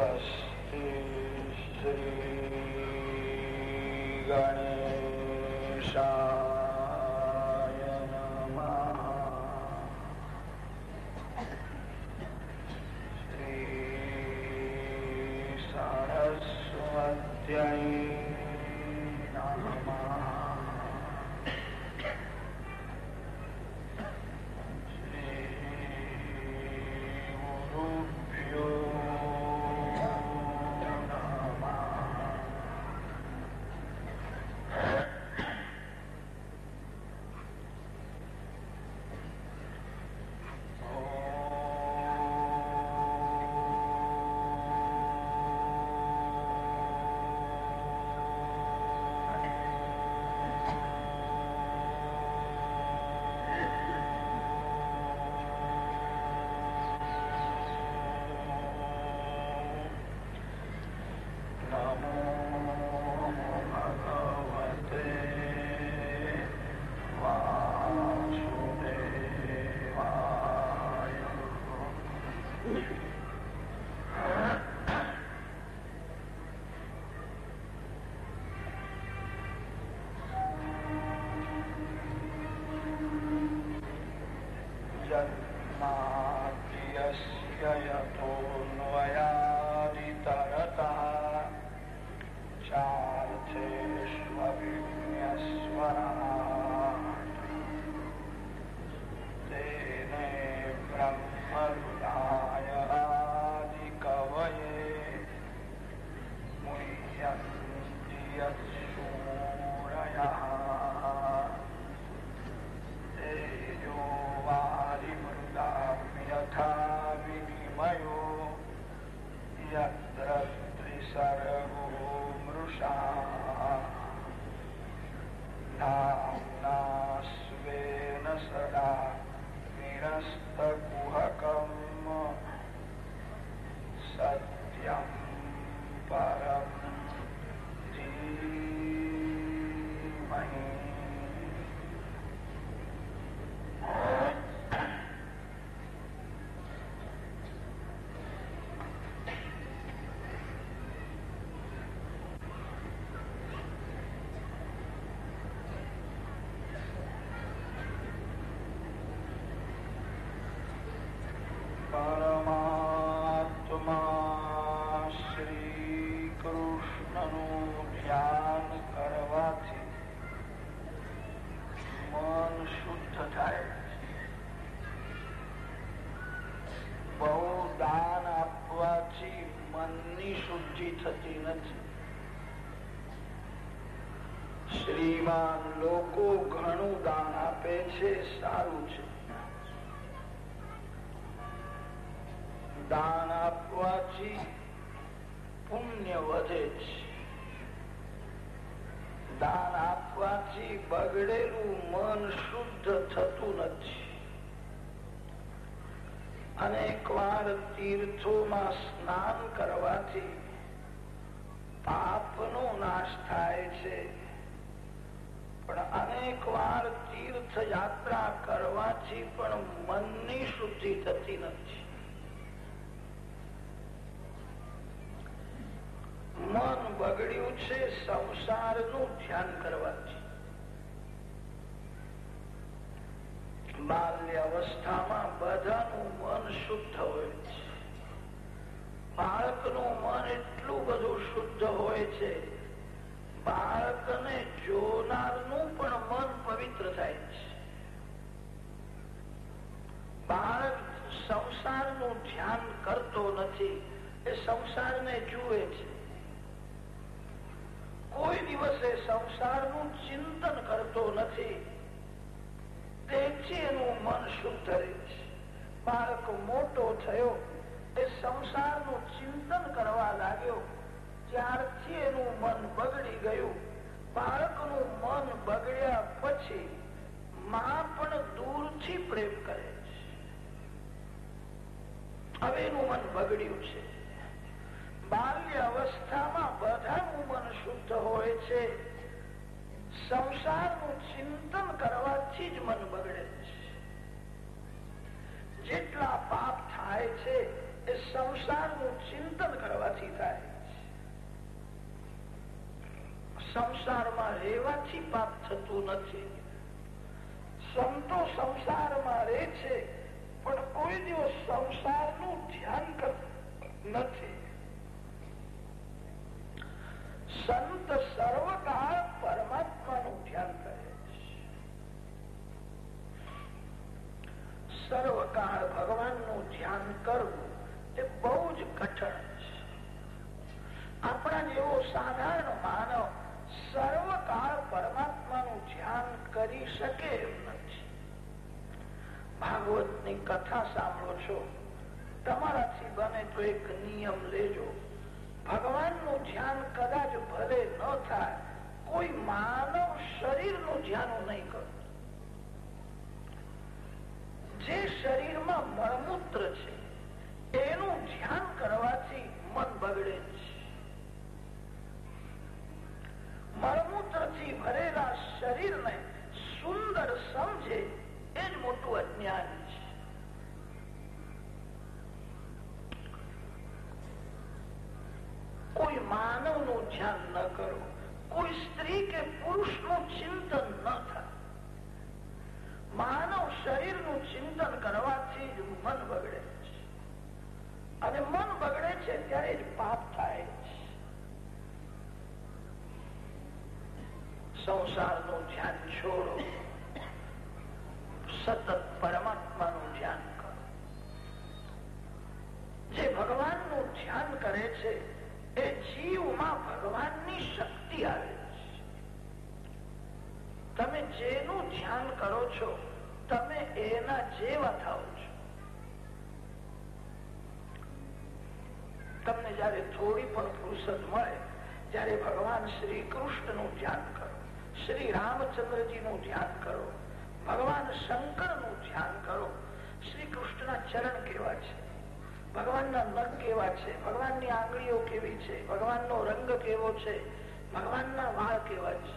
સ્વસ્તિ શ્રી ગણેશાય નમઃ. શ્રી સરસ્વત્યૈ નમઃ. પરમાત્મા શ્રી કૃષ્ણનું ધ્યાન કરવાથી મન શુદ્ધ થાય. બહુ દાન આપવાથી મનની શુદ્ધિ થતી નથી. શ્રીમાન લોકો ઘણું દાન આપે છે, સારું છે. દાન આપવાથી પુણ્ય વધે છે. દાન આપવાથી બગડેલું મન શુદ્ધ થતું નથી. અનેક વાર તીર્થોમાં સ્નાન કરવાથી પાપનો નાશ થાય છે, પણ અનેક વાર તીર્થ યાત્રા કરવાથી પણ મનની શુદ્ધિ થતી નથી. મન બગડ્યું છે સંસારનું ધ્યાન કરવાથી. બાલ્ય અવસ્થામાં બધાનું મન શુદ્ધ હોય છે. બાળકનું મન એટલું બધું શુદ્ધ હોય છે, બાળકને જોનારનું પણ મન પવિત્ર થાય છે. બાળક સંસારનું ધ્યાન કરતો નથી, એ સંસારને જુએ છે. કોઈ દિવસે સંસારનું ચિંતન કરતો નથી, તેથી એનું મન શુદ્ધ રહે છે. બાળક મોટો થયો, એ સંસારનું ચિંતન કરવા લાગ્યો, ત્યારથી એનું મન બગડી ગયું. બાળકનું મન બગડ્યા પછી માં પણ દૂરથી પ્રેમ કરે છે. હવે એનું મન બગડ્યું છે. બાલ્ય અવસ્થામાં બધાનું મન શુદ્ધ હોય છે, સંસારનું ચિંતન કરવાથી જ મન બગડે છે. જેટલા પાપ થાય છે એ સંસારનું ચિંતન કરવાથી થાય. સંસારમાં રહેવાથી પાપ થતું નથી. સંતો સંસારમાં રહે છે પણ કોઈ દિવસ સંસારનું ધ્યાન કરતું નથી. સંત સર્વકાળ પરમાત્માનું ધ્યાન કરે છે. સર્વકાળ ભગવાનનું ધ્યાન કરવું એ બહુ જ કઠણ છે. આપણા જેવો સાધારણ માનવ સર્વકાળ પરમાત્માનું ધ્યાન કરી શકે એમ નથી. ભાગવતની કથા સાંભળો છો, તમારાથી બને તો એક નિયમ લેજો. ભગવાનનું ધ્યાન કદાચ ભલે ન થાય, કોઈ માનવ શરીરનું ધ્યાન નહીં કરો. જે શરીરમાં મળમૂત્ર છે એનું ધ્યાન કરવાથી મન બગડે છે. મળમૂત્રથી ભરેલા શરીરને સુંદર સમજે એ જ મોટું અજ્ઞાન છે. કોઈ માનવનું ધ્યાન ન કરો, કોઈ સ્ત્રી કે પુરુષનું ચિંતન ન થાય. માનવ શરીરનું ચિંતન કરવાથી જ મન બગડે છે, અને મન બગડે છે ત્યારે જ પાપ થાય છે. સંસારનું ધ્યાન છોડો, સતત પરમાત્માનું ધ્યાન કરો. જે ભગવાનનું ધ્યાન કરે છે એ જીવમાં ભગવાનની શક્તિ આવે છે. તમે જેનું ધ્યાન કરો છો તમે એના જેવા થાઓ છો. તમને જયારે થોડી પણ ફુરસદ મળે ત્યારે ભગવાન શ્રી કૃષ્ણનું ધ્યાન કરો, શ્રી રામચંદ્રજીનું ધ્યાન કરો, ભગવાન શંકરનું ધ્યાન કરો. શ્રી કૃષ્ણના ચરણ કેવા છે, ભગવાનના નખ કેવા છે, ભગવાનની આંગળીઓ કેવી છે, ભગવાનનો રંગ કેવો છે, ભગવાનના વાળ કેવા છે.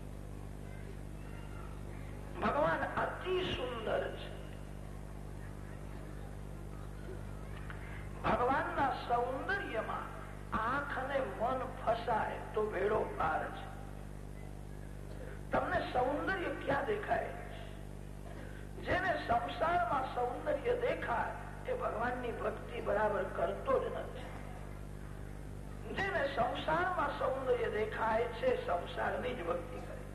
ભગવાન અતિ સુંદર છે. ભગવાનના સૌંદર્યમાં આંખ અને મન ફસાય તો ભેડો પાર છે. તમને સૌંદર્ય ક્યાં દેખાય? જેને સંસારમાં સૌંદર્ય દેખાય એ ભગવાનની ભક્તિ બરાબર કરતો જ નથી. જેને સંસારમાં સૌંદર્ય દેખાય છે સંસારની જ ભક્તિ કરે છે.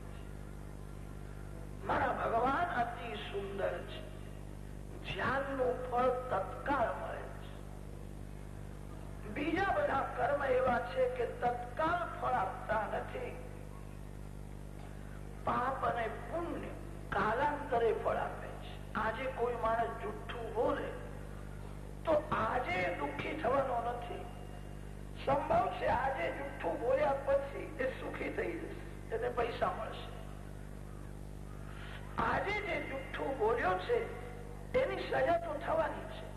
મારા ભગવાન અતિ સુંદર છે. ધ્યાનનું ફળ તત્કાળ મળે છે. બીજા બધા કર્મ એવા છે કે તત્કાળ ફળ આપતા નથી. પાપ અને પુણ્ય કાલાંતરે ફળ આપે છે. આજે કોઈ માણસ જુઠ્ઠું બોલે તો આજે દુઃખી થવાનો નથી. સંભવ છે આજે જુઠ્ઠું બોલ્યા પછી એ સુખી થઈ જશે, એને પૈસા મળશે. આજે જે જુઠ્ઠું બોલ્યો છે એની સજા તો થવાની છે.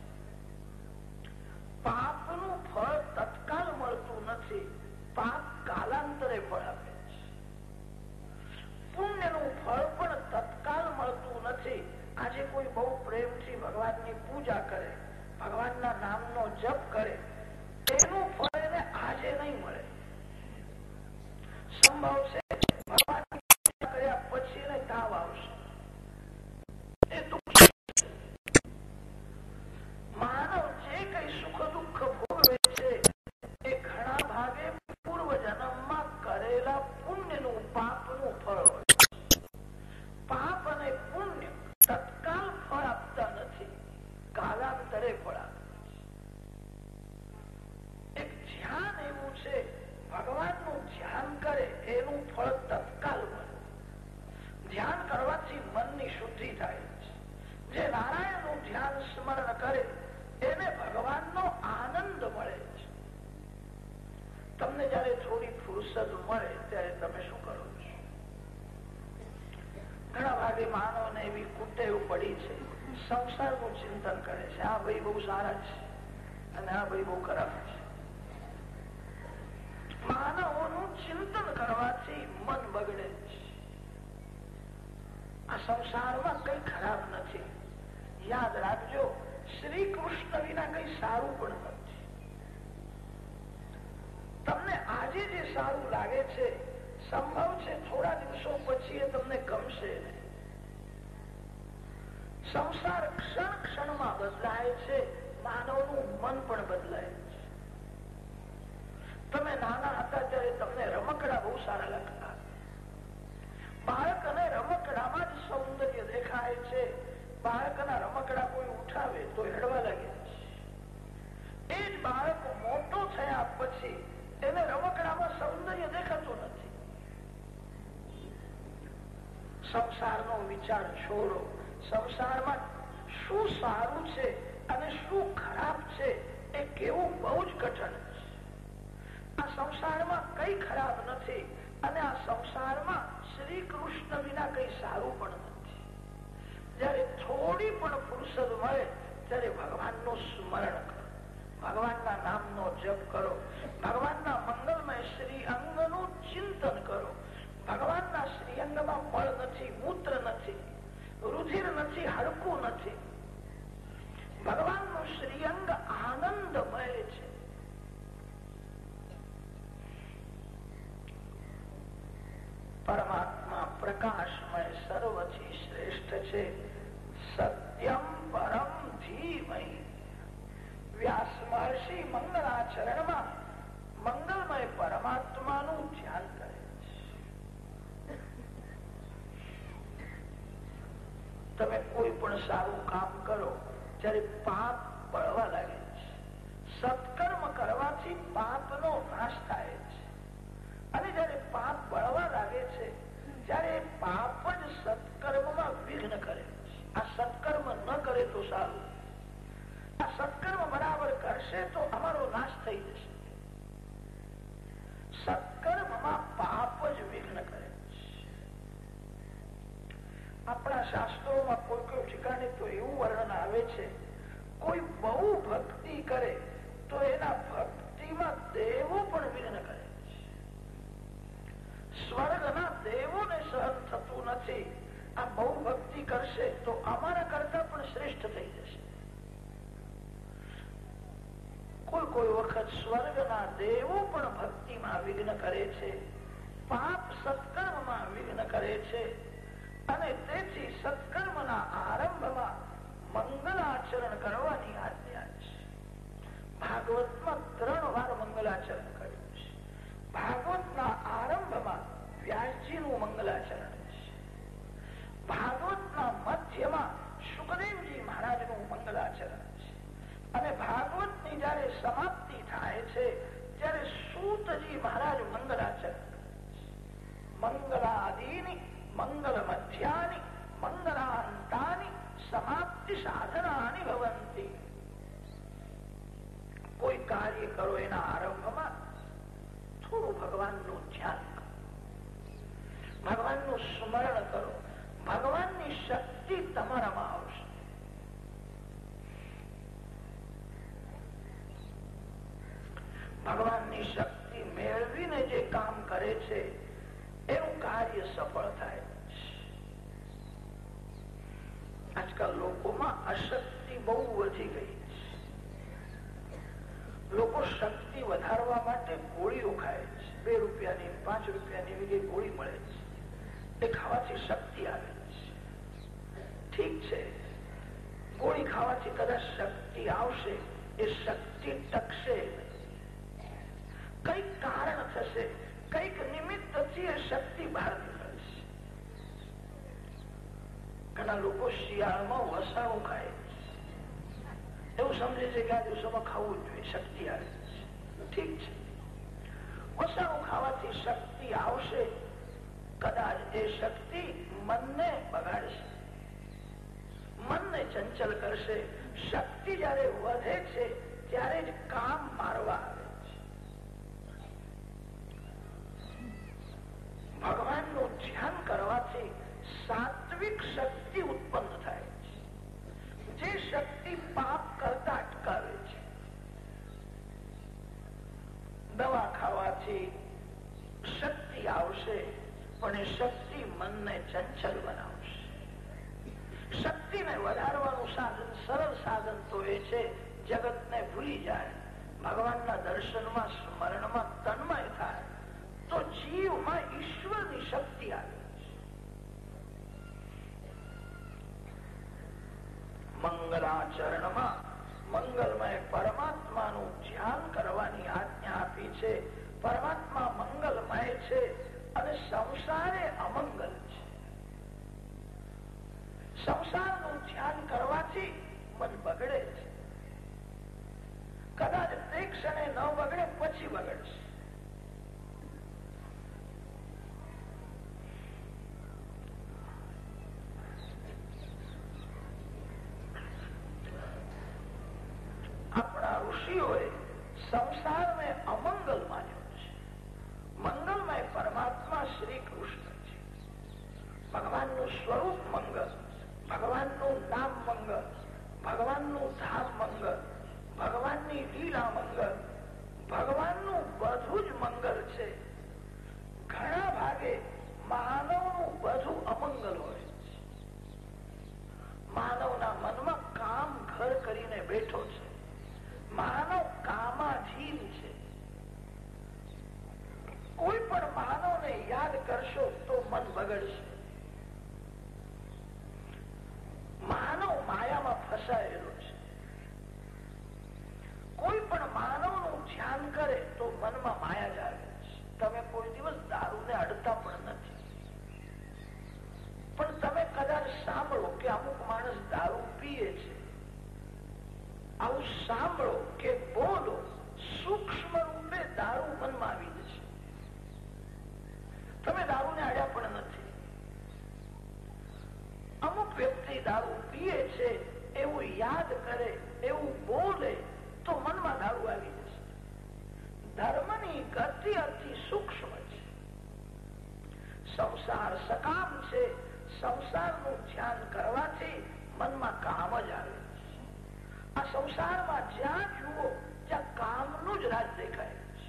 પાપનું ફળ તત્કાલ મળતું નથી. પાપ કાલાંતરે ફળ આપે છે. પુણ્યનું ફળ પણ તત્કાલ મળતું નથી. આજે કોઈ બહુ પ્રેમથી ભગવાનની પૂજા કરે, ભગવાનના નામનો જપ કરે, એનું ફળ એને આજે નહીં મળે. સંભવ છે ભગવાનની પૂજા કર્યા પછી એને તાવ આવશે. એ દુઃખ. માનવ જે કઈ સુખ દુઃખ ભોગવે છે એ ઘણા ભાગે પૂર્વ જન્મમાં કરેલા પુણ્યનું પાપનું ફળ હોય. પાપ અને પુણ્ય તત્કાલ ફળ આપતા નથી, કાલાંતરે ફળ આપે છે. એક ધ્યાન એવું છે, ભગવાનનું ધ્યાન કરે એનું ફળ તત્કાલ મળે. ધ્યાન કરવાથી મનની શુદ્ધિ થાય છે. જે નારાયણનું ધ્યાન સ્મરણ કરે એને ભગવાનનો આનંદ મળે છે. તમને જયારે થોડી ફુરસદ મળે ત્યારે તમે શું કરો છો? ઘણા ભાગે માનવને એવી કુટેવ પડી છે, સંસારનું ચિંતન કરે છે. આ ભાઈ બહુ સારા છે અને આ ભાઈ બહુ ખરાબ છે. માનવોનું ચિંતન કરવાથી મન બગડે છે. આ સંસારમાં કઈ ખરાબ નથી. યાદ રાખજો, શ્રી કૃષ્ણ વિના કઈ સારું પણ નથી. તમને આજે જે સારું લાગે છે, સંભવ છે થોડા દિવસો પછી એ તમને ગમશે નહીં. સંસાર ક્ષણ ક્ષણમાં બદલાય છે, માનવનું મન પણ બદલાય છે. તમે નાના હતા ત્યારે તમને રમકડા બહુ સારા લાગતા. બાળકને રમકડામાં જ સૌંદર્ય દેખાય છે. બાળકના રમકડા કોઈ ઉઠાવે તો હેડવા લાગે છે. એ જ બાળક મોટો થયા પછી એને રમકડામાં સૌંદર્ય દેખાતું નથી. સંસારનો વિચાર છોડો. સંસારમાં શું સારું છે અને શું ખરાબ છે એ કેવું બહુ જ કઠણ છે. આ સંસારમાં કઈ ખરાબ નથી અને આ સંસારમાં શ્રી કૃષ્ણ વિના કઈ સારું પણ નથી. જયારે થોડી પણ ફુરસદ મળે ત્યારે ભગવાનનું સ્મરણ કરો, ભગવાનના નામનો જપ કરો, ભગવાનના મંગલમય શ્રી અંગનું ચિંતન કરો. ભગવાનના શ્રી અંગમાં મળ નથી, મૂત્ર નથી, રુધિર નથી, હાડકું નથી. ભગવાનનું શ્રીઅંગ આનંદમય છે. પરમાત્મા પ્રકાશમય સર્વથી શ્રેષ્ઠ છે. સત્યમ પરમ ધીમહિ. વ્યાસ મહર્ષિ મંગલાચરણમાં મંગલમય પરમાત્માનું ધ્યાન કરે છે. તમે કોઈ પણ સારું કામ કરો ત્યારે પાપ બળવા લાગે છે. સત્કર્મ કરવાથી પાપનો નાશ થાય છે. અને જયારે પાપ બળવા લાગે છે ત્યારે પાપ જ સત્કર્મમાં વિઘ્ન કરે છે. આ સત્કર્મ ન કરે તો સારું. આ સત્કર્મ બરાબર કરશે તો અમારો નાશ થઈ જશે. સત્કર્મમાં પાપ જ વિઘ્ન કરે છે. આપણા શાસ્ત્રોમાં કોઈ કોઈ ઠેકાણે તો એવું વર્ણન આવે છે, કોઈ બહુ ભક્તિ કરે તો એના ભક્તિમાં દેવો પણ વિઘ્ન કરે છે. સ્વર્ગના દેવોને સહન થતું નથી. આ બહુ ભક્તિ કરશે તો અમારા કરતા પણ શ્રેષ્ઠ થઈ જશે. કોઈ કોઈ વખત સ્વર્ગના દેવો પણ ભક્તિમાં વિઘ્ન કરે છે. પાપ સત્કર્મમાં વિઘ્ન કરે છે. અને તેથી સત્કર્મના આરંભમાં મંગલાચરણ કરવાની આજ્ઞા છે. ભાગવતમાં 3 વાર મંગલાચરણ કર્યું છે. ભાગવતના આરંભમાં વ્યાસજીનું મંગલાચરણ છે. ભાગવતના મધ્યમાં સુખદેવજી મહારાજનું મંગલાચરણ છે. અને ભાગવતની જયારે સમાપ્તિ થાય છે ત્યારે સૂતજી મહારાજ મંગલાચરણ કરે છે. મંગલાદીની મંગલ મધ્યાની મંગલાંતાની સમાપ્તિ સાધનાની ભવંતી. કોઈ કાર્ય કરો એના આરંભમાં થોડું ભગવાનનું ધ્યાન કરો, ભગવાનનું સ્મરણ કરો. ભગવાનની શક્તિ તમારામાં આવશે. ભગવાનની શક્તિ મેળવીને જે કામ કરે છે એનું કાર્ય સફળ થાય છે. આજકાલ લોકોમાં અશક્તિ બહુ વધી ગઈ છે. લોકો શક્તિ વધારવા માટે ગોળીઓ ખાય છે. 2 રૂપિયાની 5 રૂપિયાની એવી ગોળી મળે છે. એ ખાવાથી શક્તિ આવે છે. ઠીક છે, ગોળી ખાવાથી કદાચ શક્તિ આવશે, એ શક્તિ ટકશે. કઈક કારણ થશે, કઈક નિમિત્તથી એ શક્તિ બહાર નીકળશે. ઘણા લોકો શિયાળામાં વસાણું ખાય છે. એવું સમજે છે કે આ દિવસોમાં ખાવું જોઈએ, શક્તિ આવે છે. ઠીક છે, વસાણું ખાવાથી શક્તિ આવશે. કદાચ એ શક્તિ મનને બગાડશે, મનને ચંચલ કરશે. શક્તિ જયારે વધે છે ત્યારે જ કામ મારવા આવે છે. ભગવાનનું ધ્યાન કરવાથી સાત્વિક શક્તિ ઉત્પન્ન થાય છે, જે શક્તિ પાપ કરતા અટકાવે છે. દવા ખાવાથી શક્તિ આવશે, પણ એ શક્તિ મનને ચંચલ બનાવશે. શક્તિને વધારવાનું સાધન, સરળ સાધન તો એ છે જગતને ભૂલી જાય, ભગવાનના દર્શનમાં સ્મરણમાં તન્મય થાય તો જીવમાં ઈશ્વરની શક્તિ આવે છે. મંગલાચરણમાં મંગલમય પરમાત્માનું ધ્યાન કરવાની આજ્ઞા આપી છે. પરમાત્મા મંગલમય છે અને સંસારે અમંગલ છે. સંસારનું ધ્યાન કરવાથી મન બગડે છે. કદાચ તે ક્ષણે ન બગડે, પછી બગડશે. આપણા ઋષિઓએ સંસારને અમંગલ માન્યો છે. મંગલમય પરમાત્મા શ્રી કૃષ્ણ છે. ભગવાનનું સ્વરૂપ મંગલ, ભગવાનનું નામ મંગલ, ભગવાનનું ધામ મંગલ, ભગવાનની લીલા મંગલ, ભગવાનનું બધું જ મંગલ છે. ઘણા ભાગે માનવનું બધું અમંગલ હોય છે. માનવના મનમાં કામ ઘર કરીને બેઠો છે. માનવ કામાધીન છે. કોઈ પણ માનવને યાદ કરશો તો મન બગડશે. માનવ માયામાં ફસાયેલો છે. કોઈ પણ માનવનું ધ્યાન કરે તો મનમાં માયા જ આવે છે. તમે કોઈ દિવસ દારૂને અડતા પણ નથી, પણ તમે કદાચ સાંભળો કે અમુક માણસ દારૂ પીએ છે. આવું સાંભળો કે બોલો, સૂક્ષ્મ રૂપે દારૂ મનમાં આવી જશે. તમે દારૂને અડ્યા પણ નથી. અમુક વ્યક્તિ દારૂ પીએ છે એવું યાદ કરે, એવું બોલે તો મનમાં દારૂ આવી જશે. ધર્મની ગતિ અતિ સૂક્ષ્મ છે. સંસાર સકામ છે. સંસારનું ધ્યાન કરવાથી મનમાં કામ જ આવે છે. આ સંસારમાં જ્યાં જુઓ ત્યાં કામનું જ રાજ દેખાય છે.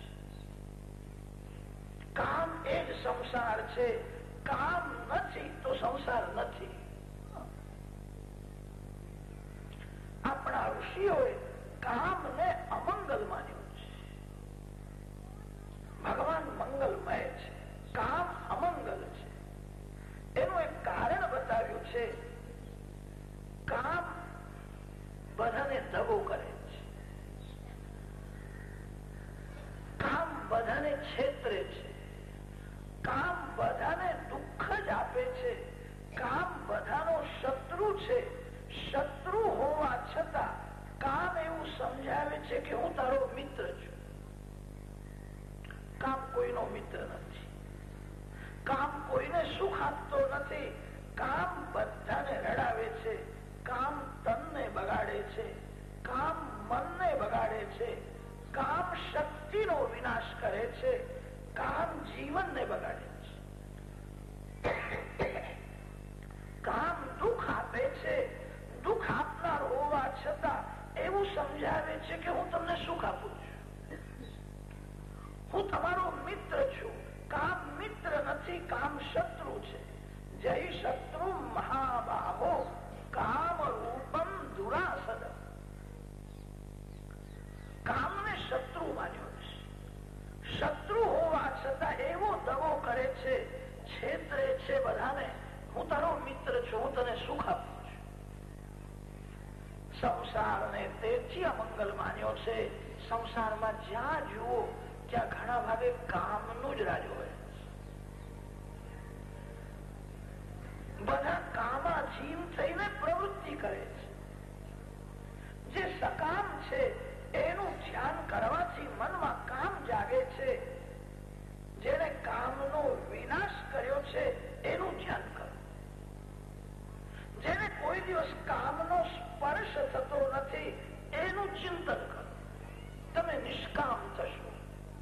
કામ એ જ સંસાર છે. કામ નથી તો સંસાર નથી. આપણા ઋષિઓએ કામને અમંગલ માન્યું છે. ભગવાન મંગલમય છે, કામ અમંગલ છે. એનું એક કારણ બતાવ્યું છે. કામ બધાને દગો કરે છે. કામ બધાને છેતરે છે. કામ બધાને દુઃખ જ આપે છે. કામ બધાનો શત્રુ છે. શત્રુ હોવા છતાં કામ એવું સમજાવે છે કે હું તારો મિત્ર છું. કામ કોઈનો મિત્ર નથી. કામ કોઈને સુખ આપતો નથી. કામ બધાને રડાવે છે. કામ તનને બગાડે છે. કામ મનને બગાડે છે. કામ શક્તિનો વિનાશ કરે છે. કામ જીવનને બગાડે છે. કામ દુઃખ આપે છે. દુઃખ આપનાર હોવા છતાં એવું સમજાવે છે કે હું તમને સુખ આપું છું, હું તમારો મિત્ર છું. કામ મિત્ર નથી, કામ શત્રુ છે. જય શત્રુ મહાબાહો કામ રૂપમ દુરાસદ. કામને શત્રુ માન્યો છે. શત્રુ હોવા છતાં એવો દગો કરે છે, છેતરે છે બધાને. હું તારો મિત્ર છું, હું તને સુખ આપું છું. સંસારને તેથી અમંગલ માન્યો છે. સંસારમાં જ્યાં જુઓ ત્યાં ઘણા ભાગે કામનું જ રાજ હોય. બધા કામાધીન થઈને પ્રવૃત્તિ કરે છે. જે સકામ છે એનું ધ્યાન કરવાથી મનમાં કામ જાગે છે. જેને કામનો વિનાશ કર્યો છે એનું ધ્યાન કરો. જેને કોઈ દિવસ કામનો સ્પર્શ થતો નથી એનું ચિંતન કરો. તમે નિષ્કામ થશો.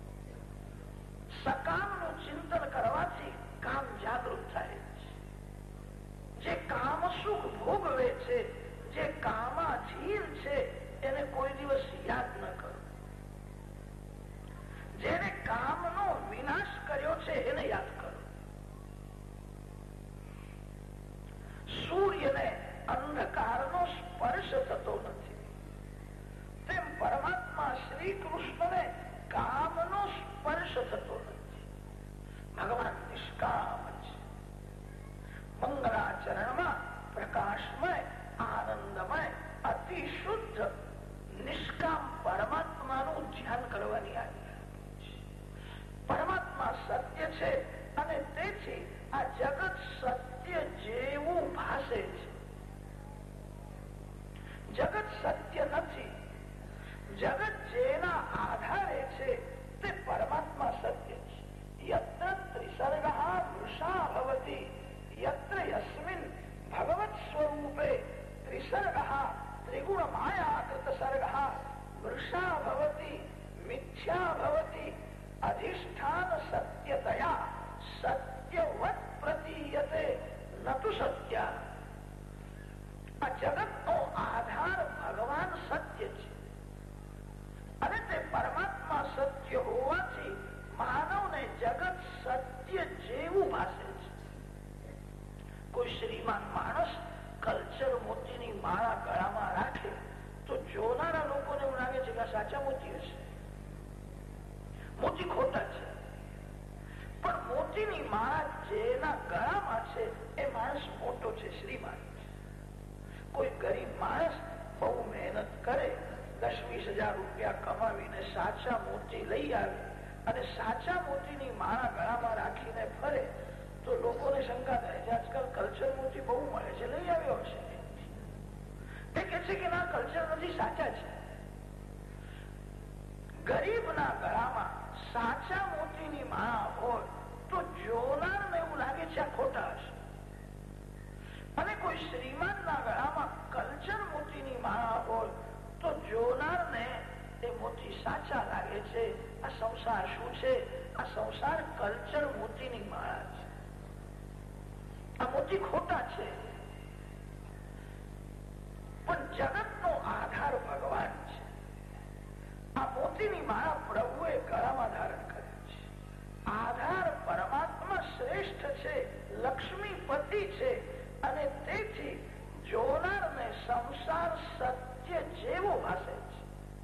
સકામનું ચિંતન કરવાથી કામ જાગૃત થાય છે. જે કામ સુખ ભોગવે છે, જે કામાધીન છે એને કોઈ દિવસ યાદ ન કરો. જેને કામનો વિનાશ કર્યો છે એને યાદ કરો. સૂર્યને અંધકારનો સ્પર્શ થતો નથી. તે કરવાની આજ્ઞા. પરમાત્મા સત્ય છે અને તેથી આ જગત સત્ય જેવું ભાસે છે. જગત સત્ય નથી. જગત જેના આધારે છે તે પરમાત્મા સત્ય છે. યત્ર ત્રિસર્ગઃ વૃષા ભવતિ યત્ર યસ્મિન ભગવત સ્વરૂપે ત્રિસર્ગઃ ત્રિગુણ માયાકૃત સર્ગઃ વૃષા ભવતિ મિથ્યા ભવતિ અધિષ્ઠાન સત્યતયા સત્યવત પ્રતીયતે નતુ સત્ય. આ જગતનો આધાર ભગવાન સત્ય છે અને તે પરમાત્મા સત્ય હોવાથી માનવને જગત સત્ય જેવું ભાસે છે. કોઈ શ્રીમાન માણસ કલ્ચર મોતીની માળા ગળામાં રાખે તો જોનારા લોકોને એવું લાગે છે કે આ સાચા મોતી હશે. મોતી ખોટા છે. પણ મોતીની માળા જેના ગળામાં છે એ માણસ મોટો છે, શ્રીમાન. કોઈ ગરીબ માણસ બહુ મહેનત કરે, 10-20 હજાર રૂપિયા કમાવીને સાચા મોતી લઈ આવે અને સાચા મોતીની માળા ગળામાં રાખીને ફરે તો લોકોને શંકા થાય છે આજકાલ કલ્ચર મોતી બહુ મળે છે, લઈ આવ્યો હશે. એ કે છે કે ના, કલ્ચર નથી, સાચા છે. ગરીબના ગળામાં સાચા મોતીની માળા હોય તો જોનારને એવું લાગે છે આ ખોટા હશે. અને કોઈ શ્રીમાનના ગળામાં કલ્ચર મોતીની માળા હોય તો જોનારને એ મોતી સાચા લાગે છે. આ સંસાર શું છે? આ સંસાર કલ્ચર મોતીની માળા છે. આ મોતી ખોટા છે. પણ જગતનો આધાર ભગવાન છે. આ મોતીની માળા પ્રભુએ ગળામાં ધારણ કરે છે. આધાર પરમાત્મા શ્રેષ્ઠ છે, લક્ષ્મીપતિ છે અને તેથી જોનારને સંસાર સત્ય જેવો ભાસે છે.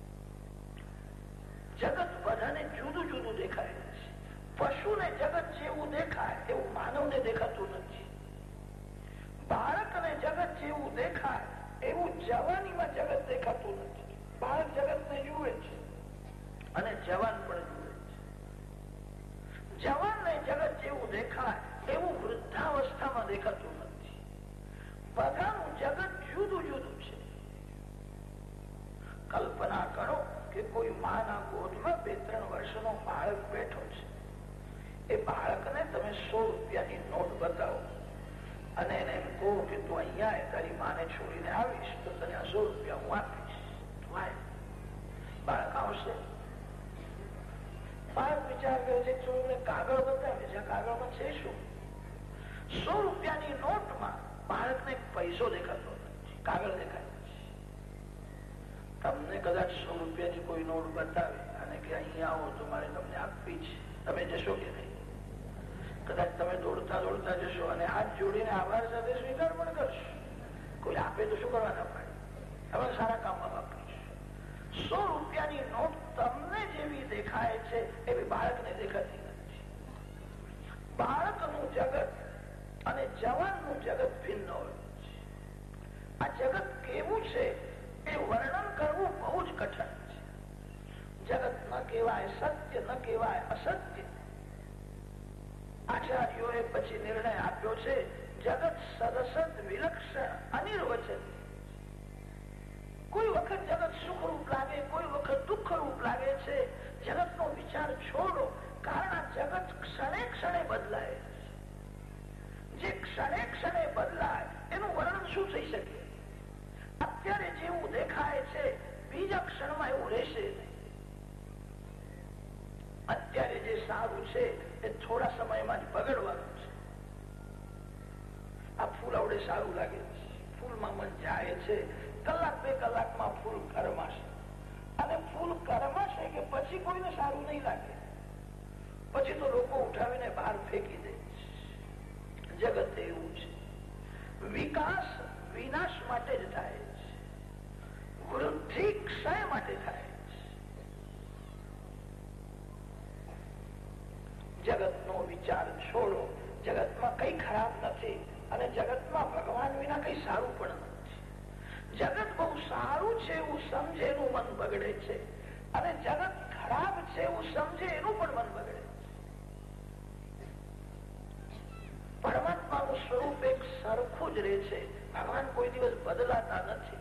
જગત બધાને જુદું જુદું દેખાય છે. પશુને જગત જેવું દેખાય એવું માનવને દેખાતું નથી. બાળકને જગત જેવું દેખાય એવું જવાનીમાં જગત દેખાતું નથી. બાળક જગતને જુએ છે અને જવાન પણ જુએ છે. જવાનને જગત જેવું દેખાય એવું વૃદ્ધાવસ્થામાં દેખાતું નથી. બધાનું જગત જુદું જુદું છે. કલ્પના કરો કે કોઈ માના ગોદમાં 2-3 વર્ષનો બાળક બેઠો છે. એ બાળકને તમે 100 રૂપિયાની નોટ બતાવો અને એને એમ કહો કે તું અહીંયા તારી માને છોડીને આવીશ તો તને 100 રૂપિયા હું આપીશ. બાળક આવશે. બાળક વિચાર કરે છે છોડીને કાગળ બતાવે છે. કાગળમાં છે શું? 100 રૂપિયાની નોટમાં બાળકને પૈસો દેખાતો નથી, કાગળ દેખાય છે. તમને કદાચ 100 રૂપિયાની કોઈ નોટ બતાવે અને કે અહીંયા આવો તો મારે તમને આપવી છે, તમે જશો કે નહીં? કદાચ તમે દોડતા દોડતા જશો અને હાથ જોડીને આભાર સાથે સ્વીકાર પણ કરશો. કોઈ આપે તો શું કરવાના પડે? હવે સારા કામમાં વાપરીશ. 100 રૂપિયાની નોટ તમને જેવી દેખાય છે એવી બાળકને દેખાતી નથી. બાળકનું જગત અને જવાનનું જગત ભિન્ન હોય છે. આ જગત કેવું છે એ વર્ણન કરવું બહુ જ કઠણ છે. જગત ન કહેવાય સત્ય, ન કહેવાય અસત્ય. આચાર્યોએ પછી નિર્ણય આપ્યો છે જગત સદસદ વિલક્ષણ અનિર્વચન. કોઈ વખત જગત સુખરૂપ લાગે, કોઈ વખત દુઃખરૂપ લાગે છે. જગતનો વિચાર છોડો, કારણ આ જગત ક્ષણે ક્ષણે બદલાય. જે ક્ષણે ક્ષણે બદલાય એનું વર્ણન શું થઈ શકે? અત્યારે જેવું દેખાય છે બીજા ક્ષણમાં એવું રહેશે નહીં. અત્યારે જે સારું છે એ થોડા સમયમાં જ બગડવાનું છે. આ ફૂલ આવડે સારું લાગે છે, ફૂલમાં મન જાય છે, 1-2 કલાકમાં ફૂલ કરમાશે. અને ફૂલ કરમાશે કે પછી કોઈને સારું નહીં લાગે, પછી તો લોકો ઉઠાવીને બહાર ફેંકી દે. જગત એવું છે. વિકાસ વિનાશ માટે જ થાય છે, વૃદ્ધિ ક્ષય માટે થાય છે. જગતનો વિચાર છોડો. જગતમાં કઈ ખરાબ નથી અને જગતમાં ભગવાન વિના કઈ સારું પણ નથી. જગત બહુ સારું છે એવું સમજેલું મન બગડે છે અને જગત ખરાબ છે એવું સમજે એનું પણ મન બગડે. પરમાત્માનું સ્વરૂપ એક સરખું જ રહે છે. ભગવાન કોઈ દિવસ બદલાતા નથી.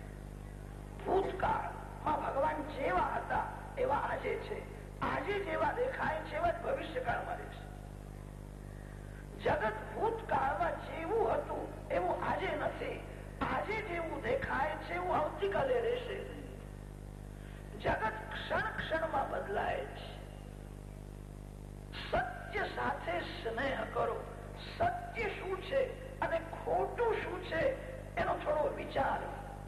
ભૂતકાળમાં ભગવાન જેવા હતા એવા આજે છે. આજે જેવા દેખાય છે એવા જ ભવિષ્યકાળમાં રહેશે. જગત ભૂતકાળમાં જેવું હતું એવું આજે નથી. આજે જેવું દેખાય છે એવું આવતીકાલે રહેશે. જગત ક્ષણ ક્ષણમાં બદલાય છે. સત્ય સાથે સ્નેહ કરો. સત્ય શું છે અને ખોટું શું છે એનો થોડો વિચાર.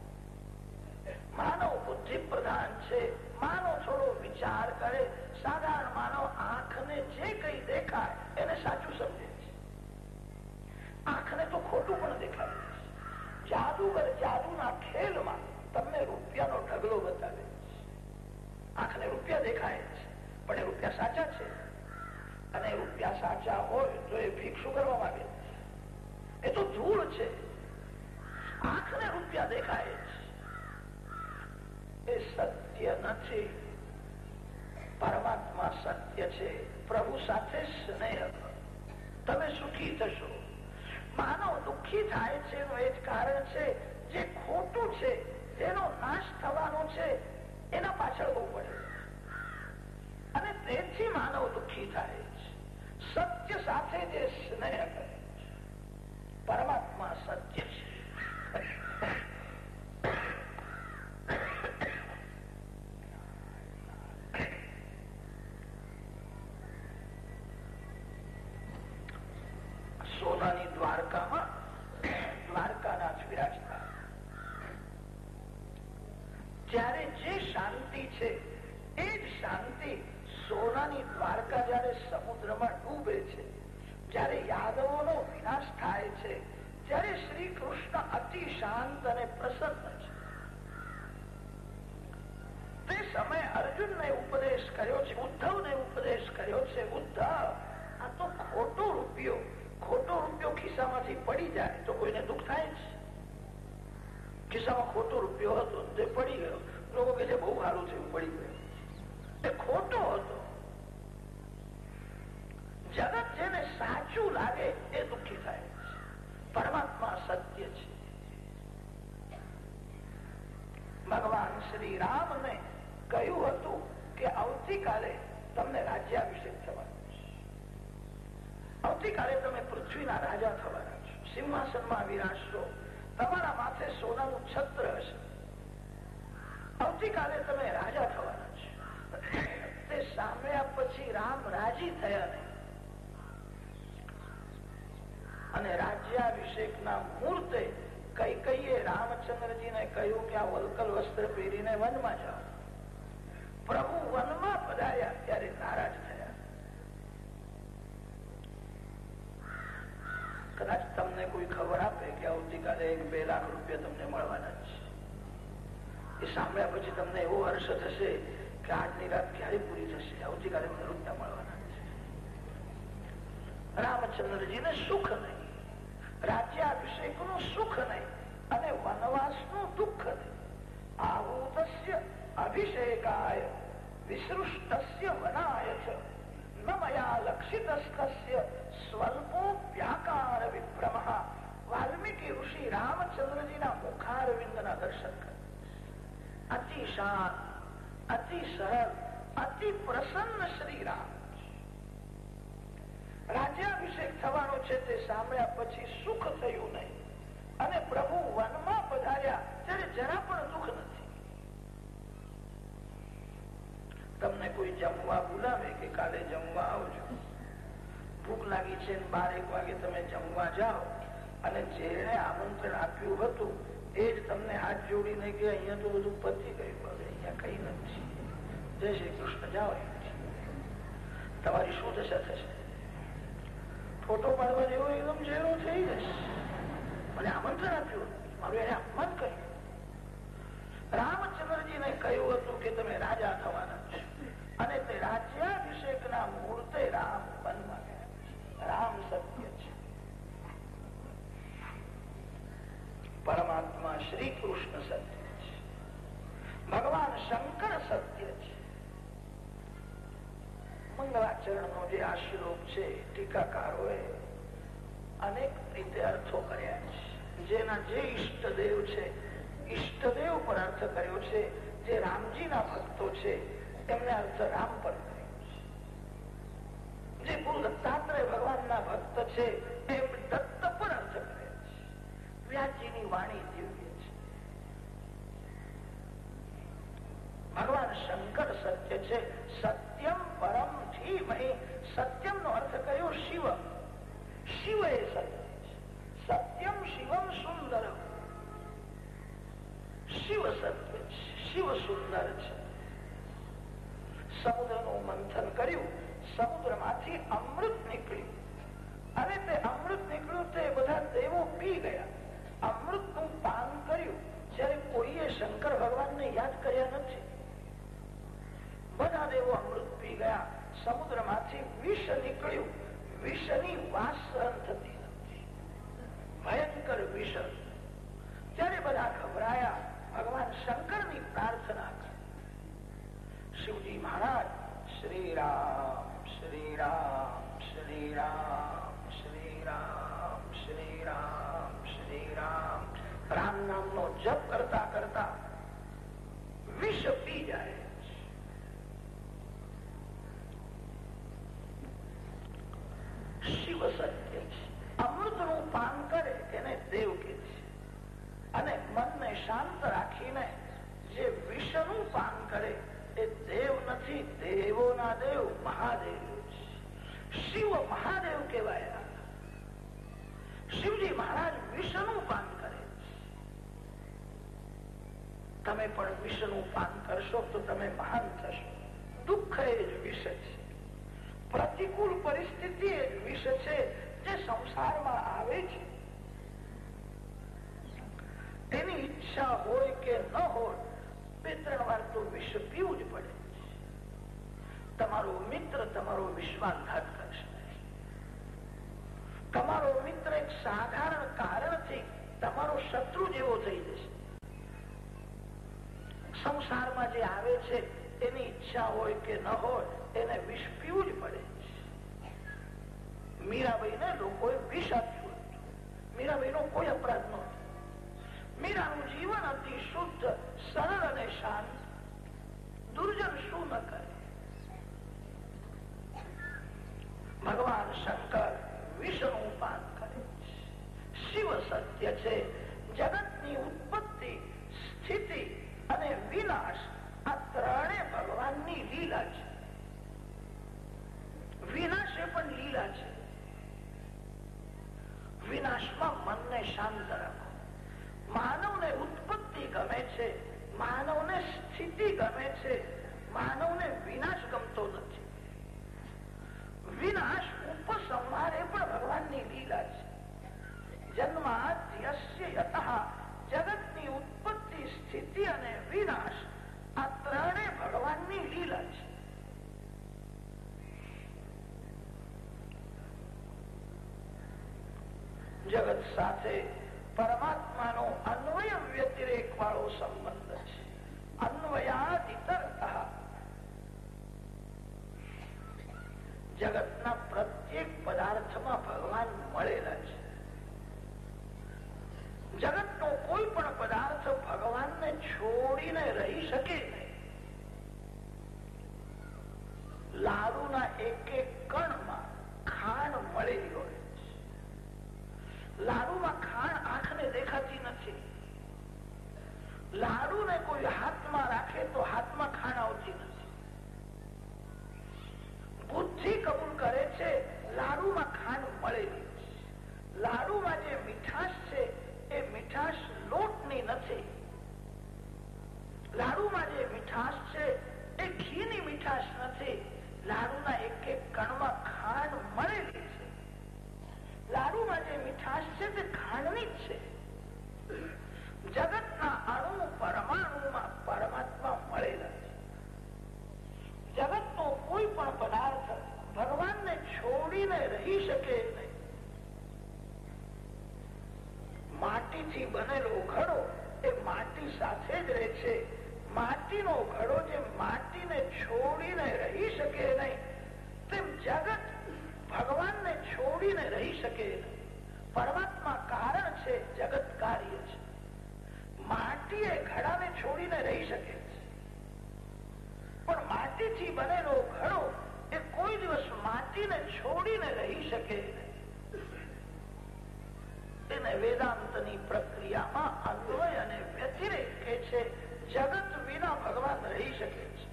માનવ બુદ્ધિ પ્રધાન છે. માનવ થોડો વિચાર કરે. સાધારણ માનવ આંખને જે કઈ દેખાય એને સાચું સમજે છે. આંખને તો ખોટું પણ દેખાય છે. જાદુગર જાદુના ખેલમાં તમને રૂપિયાનો ઢગલો બતાવે છે. આંખને રૂપિયા દેખાય છે પણ એ રૂપિયા સાચા છે. અને રૂપિયા સાચા હોય તો એ ભિક્ષુ કરવા માંગે છે. એ તો ધૂળ છે. આંખને રૂપિયા દેખાય છે એ સત્ય નથી. પરમાત્મા સત્ય છે. પ્રભુ સાથે સ્નેહ તમે સુખી થશો. માનવ દુઃખી થાય છે એનું એ જ કારણ છે જે ખોટું છે જેનો નાશ થવાનો છે એના પાછળ બહુ પડે અને તેથી માનવ દુઃખી થાય છે. સત્ય સાથે જે સ્નેહ કરે પરમાત્મા સત્ય છે. સોનાની દ્વારકામાં દ્વારકાનાથ વિરાજતા. ત્યારે જે શાંતિ છે એ જ શાંતિ સોનાની દ્વારકા જયારે સમુદ્રમાં ડૂબે છે, જયારે યાદવોનો વિનાશ થાય છે, ત્યારે શ્રી કૃષ્ણ અતિ શાંત અને પ્રસન્ન છે. તે સમયે અર્જુનને ઉપદેશ કર્યો છે, ઉદ્ધવને ઉપદેશ કર્યો છે. ઉદ્ધવ, આ તો ખોટો રૂપિયો ખિસ્સામાંથી પડી જાય તો કોઈને દુઃખ થાય છે. ખિસ્સામાં ખોટો રૂપિયો હતો તે પડી ગયો. લોકો કે છે બહુ સારું થયું પડી ગયો. એ ખોટો હતો. જગત જેને સાચું લાગે એ દુઃખી થાય છે. પરમાત્મા સત્ય છે. ભગવાન શ્રી રામને કહ્યું હતું કે આવતીકાલે તમને રાજ્યાભિષેક થવાનો છે. આવતીકાલે તમે પૃથ્વીના રાજા થવાના છો. સિંહાસનમાં વિરાજશો. તમારા માથે સોનાનું છત્ર હશે. આવતીકાલે તમે રાજા થવાના છો. તે સાંભળ્યા પછી રામ રાજી થયા નહીં અને રાજ્યાભિષેકના મુહૂર્તે કૈકેયીએ રામચંદ્રજીને કહ્યું કે આ વલ્કલ વસ્ત્ર પહેરીને વનમાં જાઓ. પ્રભુ વનમાં પધાર્યા ત્યારે નારાજ થયા. કદાચ તમને કોઈ ખબર આપે કે આવતીકાલે 1-2 લાખ રૂપિયા તમને મળવાના છે. એ સાંભળ્યા પછી તમને એવો હર્ષ થશે કે આજની રાત ક્યારે પૂરી થશે, આવતીકાલે મને રૂપિયા મળવાના છે. રામચંદ્રજીને સુખ નહીં, રાજ્યાભિષેકનું સુખ નહીં અને વનવાસનું દુઃખ નહીં. આહૂતસ્ય અભિષેકાય વિસૃષ્ટસ્ય વનાય ચ ન મયા લક્ષિતસ્તસ્ય સ્વલ્પો વ્યાકાર વિભ્રમઃ. વાલ્મીકી ઋષિ રામચંદ્રજીના મુખારવિંદના દર્શન કરે. અતિ શાંત, અતિ સરળ, અતિ પ્રસન્ન શ્રી રામ. રાજ્યાભિષેક થવાનો છે તે સાંભળ્યા પછી સુખ થયું નહીં અને પ્રભુ વનમાં પધાર્યા ત્યારે જરા પણ દુઃખ નથી. તમને કોઈ જમવા બોલાવે કે કાલે જમવા આવજો, ભૂખ લાગી છે 12-1 વાગે તમે જમવા જાઓ અને જેને આમંત્રણ આપ્યું હતું એ જ તમને હાથ જોડીને કે અહીંયા તો બધું પતી ગયું, હવે અહીંયા કઈ નથી, જય શ્રી કૃષ્ણ, જાઓ. તમારી શું દશા થશે? ફોટો પાડવા જેવો એકદમ ચહેરો થઈ જશે. મને આમંત્રણ આપ્યું, મારું એને અપમાન કર્યું. રામચંદ્રજીને કહ્યું હતું કે તમે રાજા થવાના છો અને તે રાજ્યાભિષેકના મુહૂર્તે રામ વનમાં ગયા. રામ સત્ય છે. પરમાત્મા શ્રી કૃષ્ણ સત્ય છે. ભગવાન શંકર સત્ય છે. આચરણનો જે આ શ્લોક છે ટીકાકારોએ અનેક રીતે અર્થો કર્યા છે. જેના જે ઈષ્ટદેવ છે ઈષ્ટદેવ પર અર્થ કર્યો છે. જે રામજીના ભક્તો છે એમને અર્થ રામ પર કર્યો છે. જે ગુરુ દત્તાત્રેય ભગવાનના ભક્ત છે એમ દત્ત પર અર્થ કર્યો છે. વ્યાસજીની વાણી દિવ્ય છે. ભગવાન શંકર સત્ય છે. સત્યમ પરમ ધીમહિ. સત્યમ નો અર્થ કર્યો શિવ. શિવ એ સત્ય છે. સત્યમ શિવમ સુંદરમ. શિવ સત્ય છે, શિવ સુંદર છે. સમુદ્રનું મંથન કર્યું, સમુદ્રમાંથી અમૃત નીકળ્યું અને તે અમૃત નીકળ્યું તે બધા દેવો પી ગયા. અમૃતનું પાન કર્યું જ્યારે કોઈએ શંકર ભગવાનને યાદ કર્યા નથી. બધા દેવો અમૃત પી ગયા. સમુદ્રમાંથી વિષ નીકળ્યું. વિષની વાસ સહન થતી નથી, ભયંકર વિષ. ત્યારે બધા ગભરાયા. ભગવાન શંકરની પ્રાર્થના કરી. શિવજી મહારાજ શ્રી રામ શ્રી રામ શ્રી રામ શ્રી રામ શ્રી રામ શ્રી રામ રામ નામનો જપ કરતા કરતા વિષ પી જાય. શિવ સત્ય છે. અમૃતનું પાન કરે એને દેવ કે છે. અને મનને શાંત રાખીને જે વિષનું પાન કરે એ દેવ નથી, દેવોના દેવ મહાદેવ છે. શિવ મહાદેવ કહેવાય. શિવજી મહારાજ વિષનું પાન કરે છે. તમે પણ વિષનું પાન કરશો તો તમે મહાન થશો. દુઃખ એ જ વિષ છે. પ્રતિકૂળ પરિસ્થિતિ એ જ વિષ છે જે સંસારમાં આવે છે. તેની ઈચ્છા હોય કે ન હોય 2-3 વાર તો વિષ પીવું જ પડે. તમારો મિત્ર તમારો વિશ્વાસઘાત કરશે. તમારો મિત્ર એક સાધારણ કારણથી તમારો શત્રુ જેવો થઈ જશે. સંસારમાં જે આવે છે એની ઈચ્છા હોય કે ન હોય એને વિષ પીવું જ પડે. મીરાબાઈને લોકોએ વિષ આપ્યું હતું. મીરાબાઈનો કોઈ અપરાધ નહોતો. મીરાનું જીવન અતિ શુદ્ધ, સરળ અને શાંત. દુર્જન શું ન કરે. ભગવાન શંકર વિષનું પાન કરે. શિવ સત્ય છે. જગતની ઉત્પત્તિ, સ્થિતિ અને વિનાશ આ ત્રણે ભગવાનની લીલા છે. વિનાશ એ પણ લીલા છે. વિનાશમાં મનને શાંત રાખો. માનવને ઉત્પત્તિ ગમે છે, માનવને સ્થિતિ ગમે છે, માનવને વિનાશ ગમતો નથી. વિનાશ ઉપસંહાર એ પણ ભગવાનની લીલા છે. જન્માદ્યસ્ય યતઃ. જગતની ઉત્પત્તિ, સ્થિતિ અને વિનાશ આ ત્રણે ભગવાનની લીલા છે. જગત સાથે પરમાત્માનો અન્વય વ્યતિરેક વાળો સંબંધ છે. અન્વયાદિતરતઃ. જગતના પ્રત્યેક પદાર્થમાં ભગવાન મળેલા છે. જગતનો કોઈ પણ પદાર્થ ભગવાનને છોડીને રહી શકે નહીં. લાડુના એક એક કણમાં ખાંડ મળેલી હોય. લાડુમાં ખાંડ આંખને દેખાતી નથી. લાડુને કોઈ હાથમાં રાખે તો હાથમાં ખાંડ આવતી નથી. બુદ્ધિ કબૂલ કરે છે લાડુમાં ખાંડ મળેલી છે. લાડુમાં જે મીઠાશ છે એ મીઠાશ લોટની નથી. લાડુમાં જે મીઠાશ છે એ ઘીની મીઠાશ નથી. લાડુના એક એક કણમાં ખાંડ મળેલી છે. લાડુમાં જે મીઠાશ છે તે ખાંડની જ છે. જગતના અણુ પરમાણુમાં પરમાત્મા મળેલા છે. જગતનો કોઈ પણ પદાર્થ ભગવાનને છોડીને રહી શકે નહીં. માટીથી બનેલો ઘડો એ માટી સાથે જ રહે છે. માટીનો ઘડો જે માટીને છોડીને રહી શકે નહીં, તેમ જગત ભગવાનને છોડીને રહી શકે નહીં. પરમાત્મા કારણ છે, જગત કાર્ય છે. માટી એ ઘડાને છોડીને રહી શકે છે, પણ માટીથી બનેલો ઘડો એ કોઈ દિવસ માટીને છોડીને રહી શકે નહીં. એને વેદાંતની પ્રક્રિયામાં અન્વય અને વ્યતિરેક કે છે. જગત વિના ભગવાન રહી શકે છે,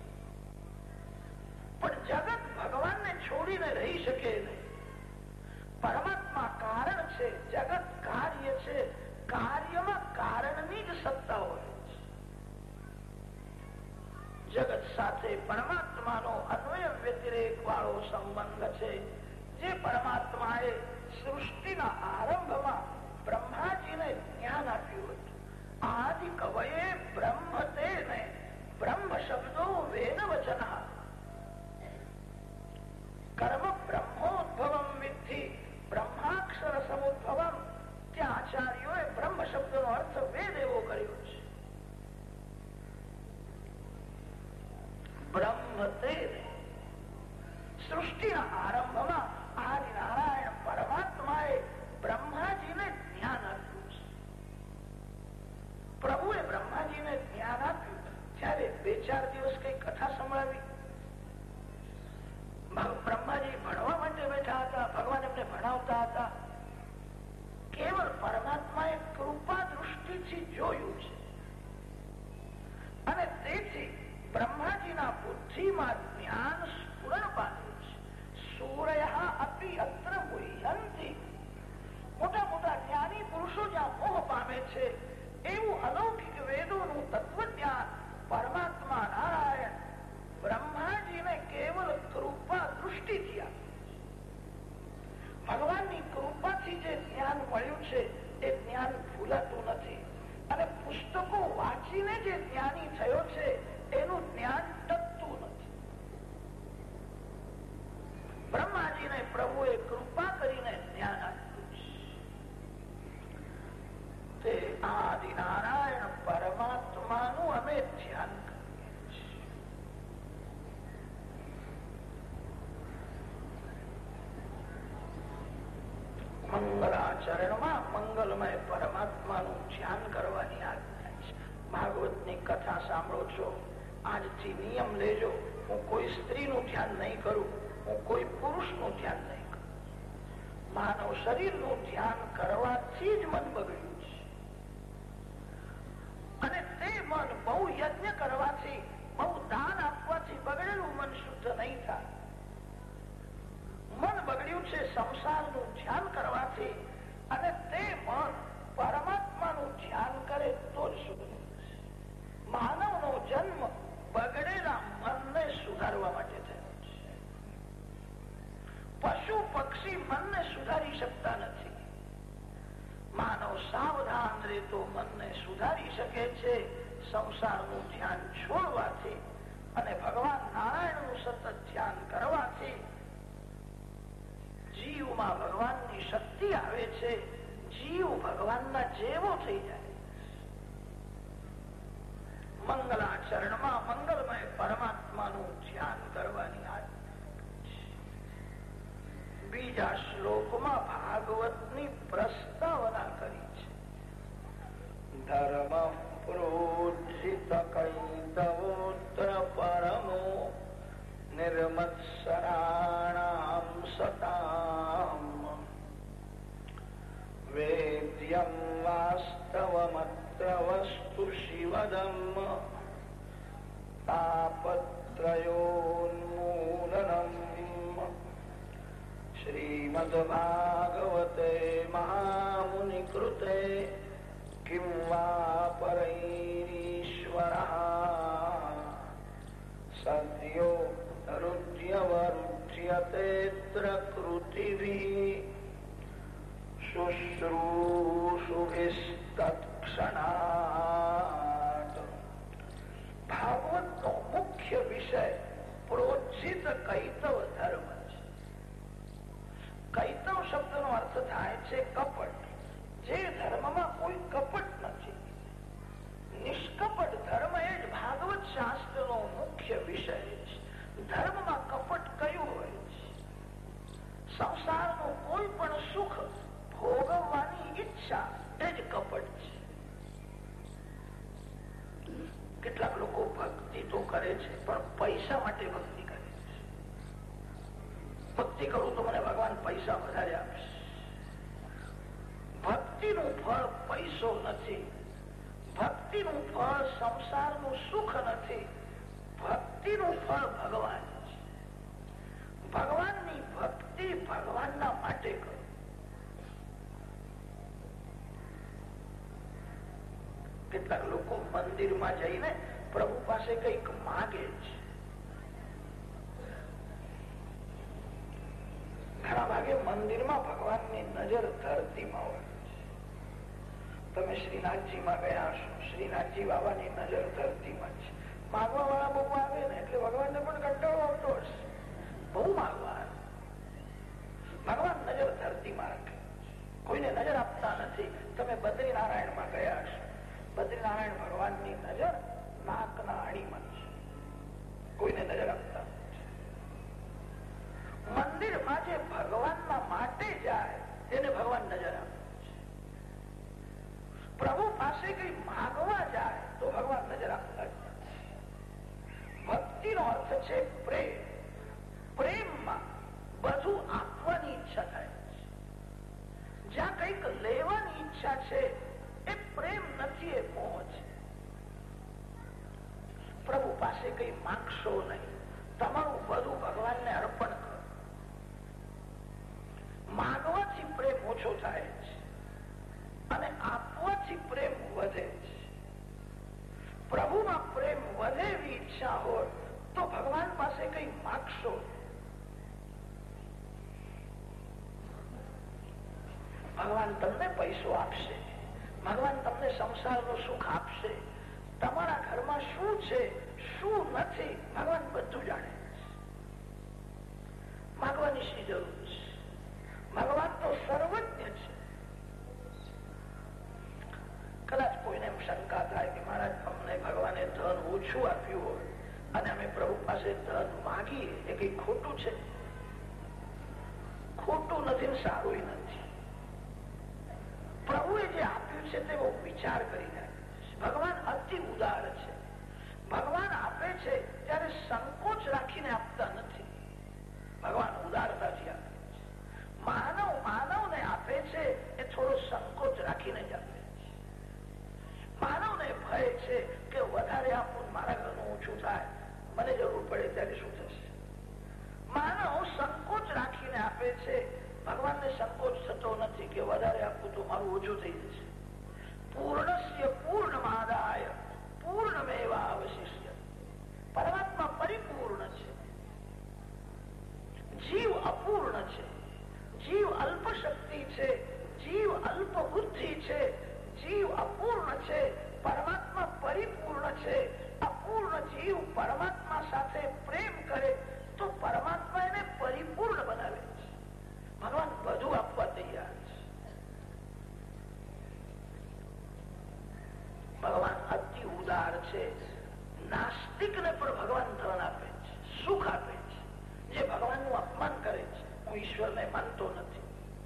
પણ જગત ભગવાનને છોડીને રહી શકે નહીં. પરમાત્મા કારણ છે, જગત કાર્ય છે. કાર્યમાં કારણની જ સત્તા હોય છે. જગત સાથે પરમાત્માનો અન્વય વ્યતિરેક વાળો સંબંધ છે. જે પરમાત્માએ સૃષ્ટિના આરંભમાં બ્રહ્માજીને જ્ઞાન આપ્યું હતું. આદિ કવયે બ્રહ્મ તેને બ્રહ્મ શબ્દો વેદ વચના કર્મ બ્રહ્મોદ્ભવમ વિદ્ધિ બ્રહ્માક્ષર સમુદ્ભવમ. ત્યાં આચાર્યોએ બ્રહ્મ શબ્દનો અર્થ વેદ એવો કર્યો છે. બ્રહ્મ તેને સૃષ્ટિના આરંભમાં આદિ નારાયણ પરમાત્માએ બ્રહ્માજીને જ્ઞાન આપ્યું છે. પ્રભુએ બ્રહ્માજીને જ્ઞાન આપ્યું ત્યારે 2-4 દિવસ કઈ કથા સંભળાવી. બ્રહ્માજી ભણવા માટે બેઠા હતા, ભગવાન એમને ભણાવતા હતા. કેવળ પરમાત્માએ કૃપા દૃષ્ટિથી જોયું છે અને તેથી બ્રહ્માજીના બુદ્ધિમાં જ્ઞાન સ્ફુરણ પામ્યું છે. સૂર્ય અપી અત્ર મુહ્યંતિ. મોટા મોટા જ્ઞાની પુરુષો જ્યાં મોહ પામે છે એવું અલૌકિક વેદોનું તત્વજ્ઞાન પરમાત્મા નારાયણ બ્રહ્માજીને કેવલ કૃપા દૃષ્ટિથી આપ્યું. ભગવાનની કૃપાથી જે જ્ઞાન મળ્યું છે એ જ્ઞાન ભૂલાતું નથી અને પુસ્તકો વાંચીને જે જ્ઞાની થયો છે એનું જ્ઞાન ટકતું નથી. બ્રહ્માજીને પ્રભુએ કૃપા કરીને જ્ઞાન આપ્યું છે. તે આદિ નારાયણ પરમાત્માનું અમે ધ્યાન કરીએ છીએ. મંગલાચરણમાં મંગલમય પરમાત્માનું ધ્યાન કરવાની આજ્ઞા છે. ભાગવતની કથા સાંભળો છો, આજથી નિયમ લેજો, હું કોઈ સ્ત્રીનું ધ્યાન નહીં કરું, હું કોઈ પુરુષનું ધ્યાન નહીં કરું. માનવ શરીરનું ધ્યાન કરવાથી જ મન બગડ્યું છે અને તે મન બહુ યજ્ઞ કરવાથી, બહુ દાન આપવાથી બગડેલું મન શુદ્ધ નહીં થાય. મન બગડ્યું છે સંસારનું ધ્યાન કરવાથી અને તે મન પરમાત્માનું ધ્યાન કરે તો જ સુધરે. માનવનો જન્મ બગડેલા મનને સુધારવા માટે થયો છે. પશુ પક્ષી મનને સુધારી શકતા નથી. માનવ સાવધાન રહેતો મનને સુધારી શકે છે સંસારનું ધ્યાન છોડવાથી અને ભગવાન નારાયણનું સતત ધ્યાન કરવાથી. જીવમાં ભગવાનની શક્તિ આવે છે, જીવ ભગવાનના જેવો થઈ જાય. મંગલાચરણમાં મંગલમય પરમાત્માનું ધ્યાન કરવાની આજ્ઞા છે. બીજા શ્લોકમાં ભાગવતની પ્રસ્તાવના કરી છે. ધર્મ પ્રોજિત કૈતવોત્ર પરમો નિર્મત્સરાણામ સતામ વેદ્યમ વાસ્તવમત્ર વસ્તુ શિવદમ તાપત્રયોન્મૂલનમ. શ્રીમદ્ભાગવતે મહામુનિકૃતે કિમ વા પરૈરીશ્વરઃ સદ્યો રુજ્યવરુજ્યતેત્ર કૃતિભિઃ શુશ્રૂષુભિસ્તત્ક્ષણાત્. ભાગવતનો મુખ્ય વિષય પ્રોજિત કૈતવ ધર્મ છે. કૈતવ શબ્દનો અર્થ થાય છે કપટ. જે ધર્મમાં કોઈ કપટ નથી, નિષ્કપટ ધર્મ એ જ ભાગવત શાસ્ત્રનો મુખ્ય વિષય છે. ધર્મમાં કપટ કયું હોય છે? સંસારનું કોઈ પણ સુખ ભોગવવાની ઈચ્છા એ જ કપટ છે. કેટલાક લોકો ભક્તિ તો કરે છે પણ પૈસા માટે ભક્તિ કરે છે. ભક્તિ કરું તો મને ભગવાન પૈસા વધારે આપશે. ભક્તિનું ફળ પૈસો નથી. ભક્તિનું ફળ સંસારનું સુખ નથી. ભક્તિનું ફળ ભગવાન છે. ભગવાનની ભક્તિ ભગવાનના માટે કરો. કેટલાક લોકો મંદિરમાં જઈને પ્રભુ પાસે કઈક માગે છે. ઘણા ભાગે મંદિરમાં ભગવાનની નજર ધરતીમાં હોય. તમે શ્રીનાથજીમાં ગયા હશો, શ્રીનાથજી બાબાની નજર ધરતીમાં છે. માગવા વાળા બહુ આવે ને એટલે ભગવાનને પણ કંટાળો આવતો હશે. બહુ માગવા ભગવાન નજર ધરતીમાં રાખે. કોઈને નજર આપતા નથી. તમે બદ્રીનારાયણમાં ગયા હશો, બદ્રીનારાયણ ભગવાનની નજર નાકના અણીમાં છે. કોઈને નજર આપતા નથી. મંદિરમાં જે ભગવાનના માટે જાય એને ભગવાન નજર આપે. પ્રભુ પાસે કઈ માગવા જાય તો ભગવાન નજર આપતા જ નથી. ભક્તિનો અર્થ છે પ્રેમ. પ્રેમમાં બધું આપવાની ઈચ્છા થાય છે. જ્યાં કઈક લેવાની ઈચ્છા છે એ પ્રેમ નથી, એ મોહ છે. પ્રભુ પાસે કઈ માંગશો નહીં. તમારું બધું ભગવાનને અર્પણ કરો. માગવાથી પ્રેમ ઓછો થાય છે અને આપવાથી પ્રેમ વધે છે. પ્રભુમાં પ્રેમ વધે એવી ઈચ્છા હોય તો ભગવાન પાસે કઈ માગશો. ભગવાન તમને પૈસો આપશે, ભગવાન તમને સંસારનું સુખ આપશે. તમારા ઘરમાં શું છે શું નથી ભગવાન બધું જાણે. માગવાની શી જરૂર છે? ભગવાન તો સર્વજ્ઞ છે. કદાચ કોઈને એમ શંકા થાય કે મહારાજ અમને ભગવાને ધન ઓછું આપ્યું હોય અને અમે પ્રભુ પાસે ધન માગીએ એ કઈ ખોટું છે? ખોટું નથી, સારું નથી. પ્રભુએ જે આપ્યું છે તે બહુ વિચાર કરીને. ભગવાન અતિ ઉદાર છે. ભગવાન આપે છે ત્યારે સંકોચ રાખીને આપતા નથી. ભગવાન ઉદારતાથી આપે છે. માનવને આપે છે એ થોડો સંકોચ રાખીને જ આપે છે. માનવને ભય છે કે વધારે આપું મારા ઘરનું ઓછું થાય, મને જરૂર પડે ત્યારે શું થશે. માનવ સંકોચ રાખીને આપે છે. ભગવાનને સંકોચ થતો નથી કે વધારે આપવું તો મારું ઓછું થઈ જશે. પૂર્ણસ્ય પૂર્ણમાદાય પૂર્ણમેવા અવશિષ્ય. પરમાત્મા પરિપૂર્ણ છે, જીવ અપૂર્ણ છે. જીવ અલ્પ શક્તિ છે, જીવ અલ્પ બુદ્ધિ છે, જીવ અપૂર્ણ છે. પરમાત્મા પરિપૂર્ણ છે. અપૂર્ણ જીવ પરમાત્મા સાથે પ્રેમ કરે તો પરમાત્મા એને પરિપૂર્ણ બનાવે છે. ભગવાન બધું આપવા તૈયાર છે. ભગવાન અતિ ઉદાર છે. નાસ્તિકને પણ ભગવાન ધન આપે છે, સુખ આપે છે. જે ભગવાનનું અપમાન કરે છે, હું ઈશ્વરને માનતો નથી.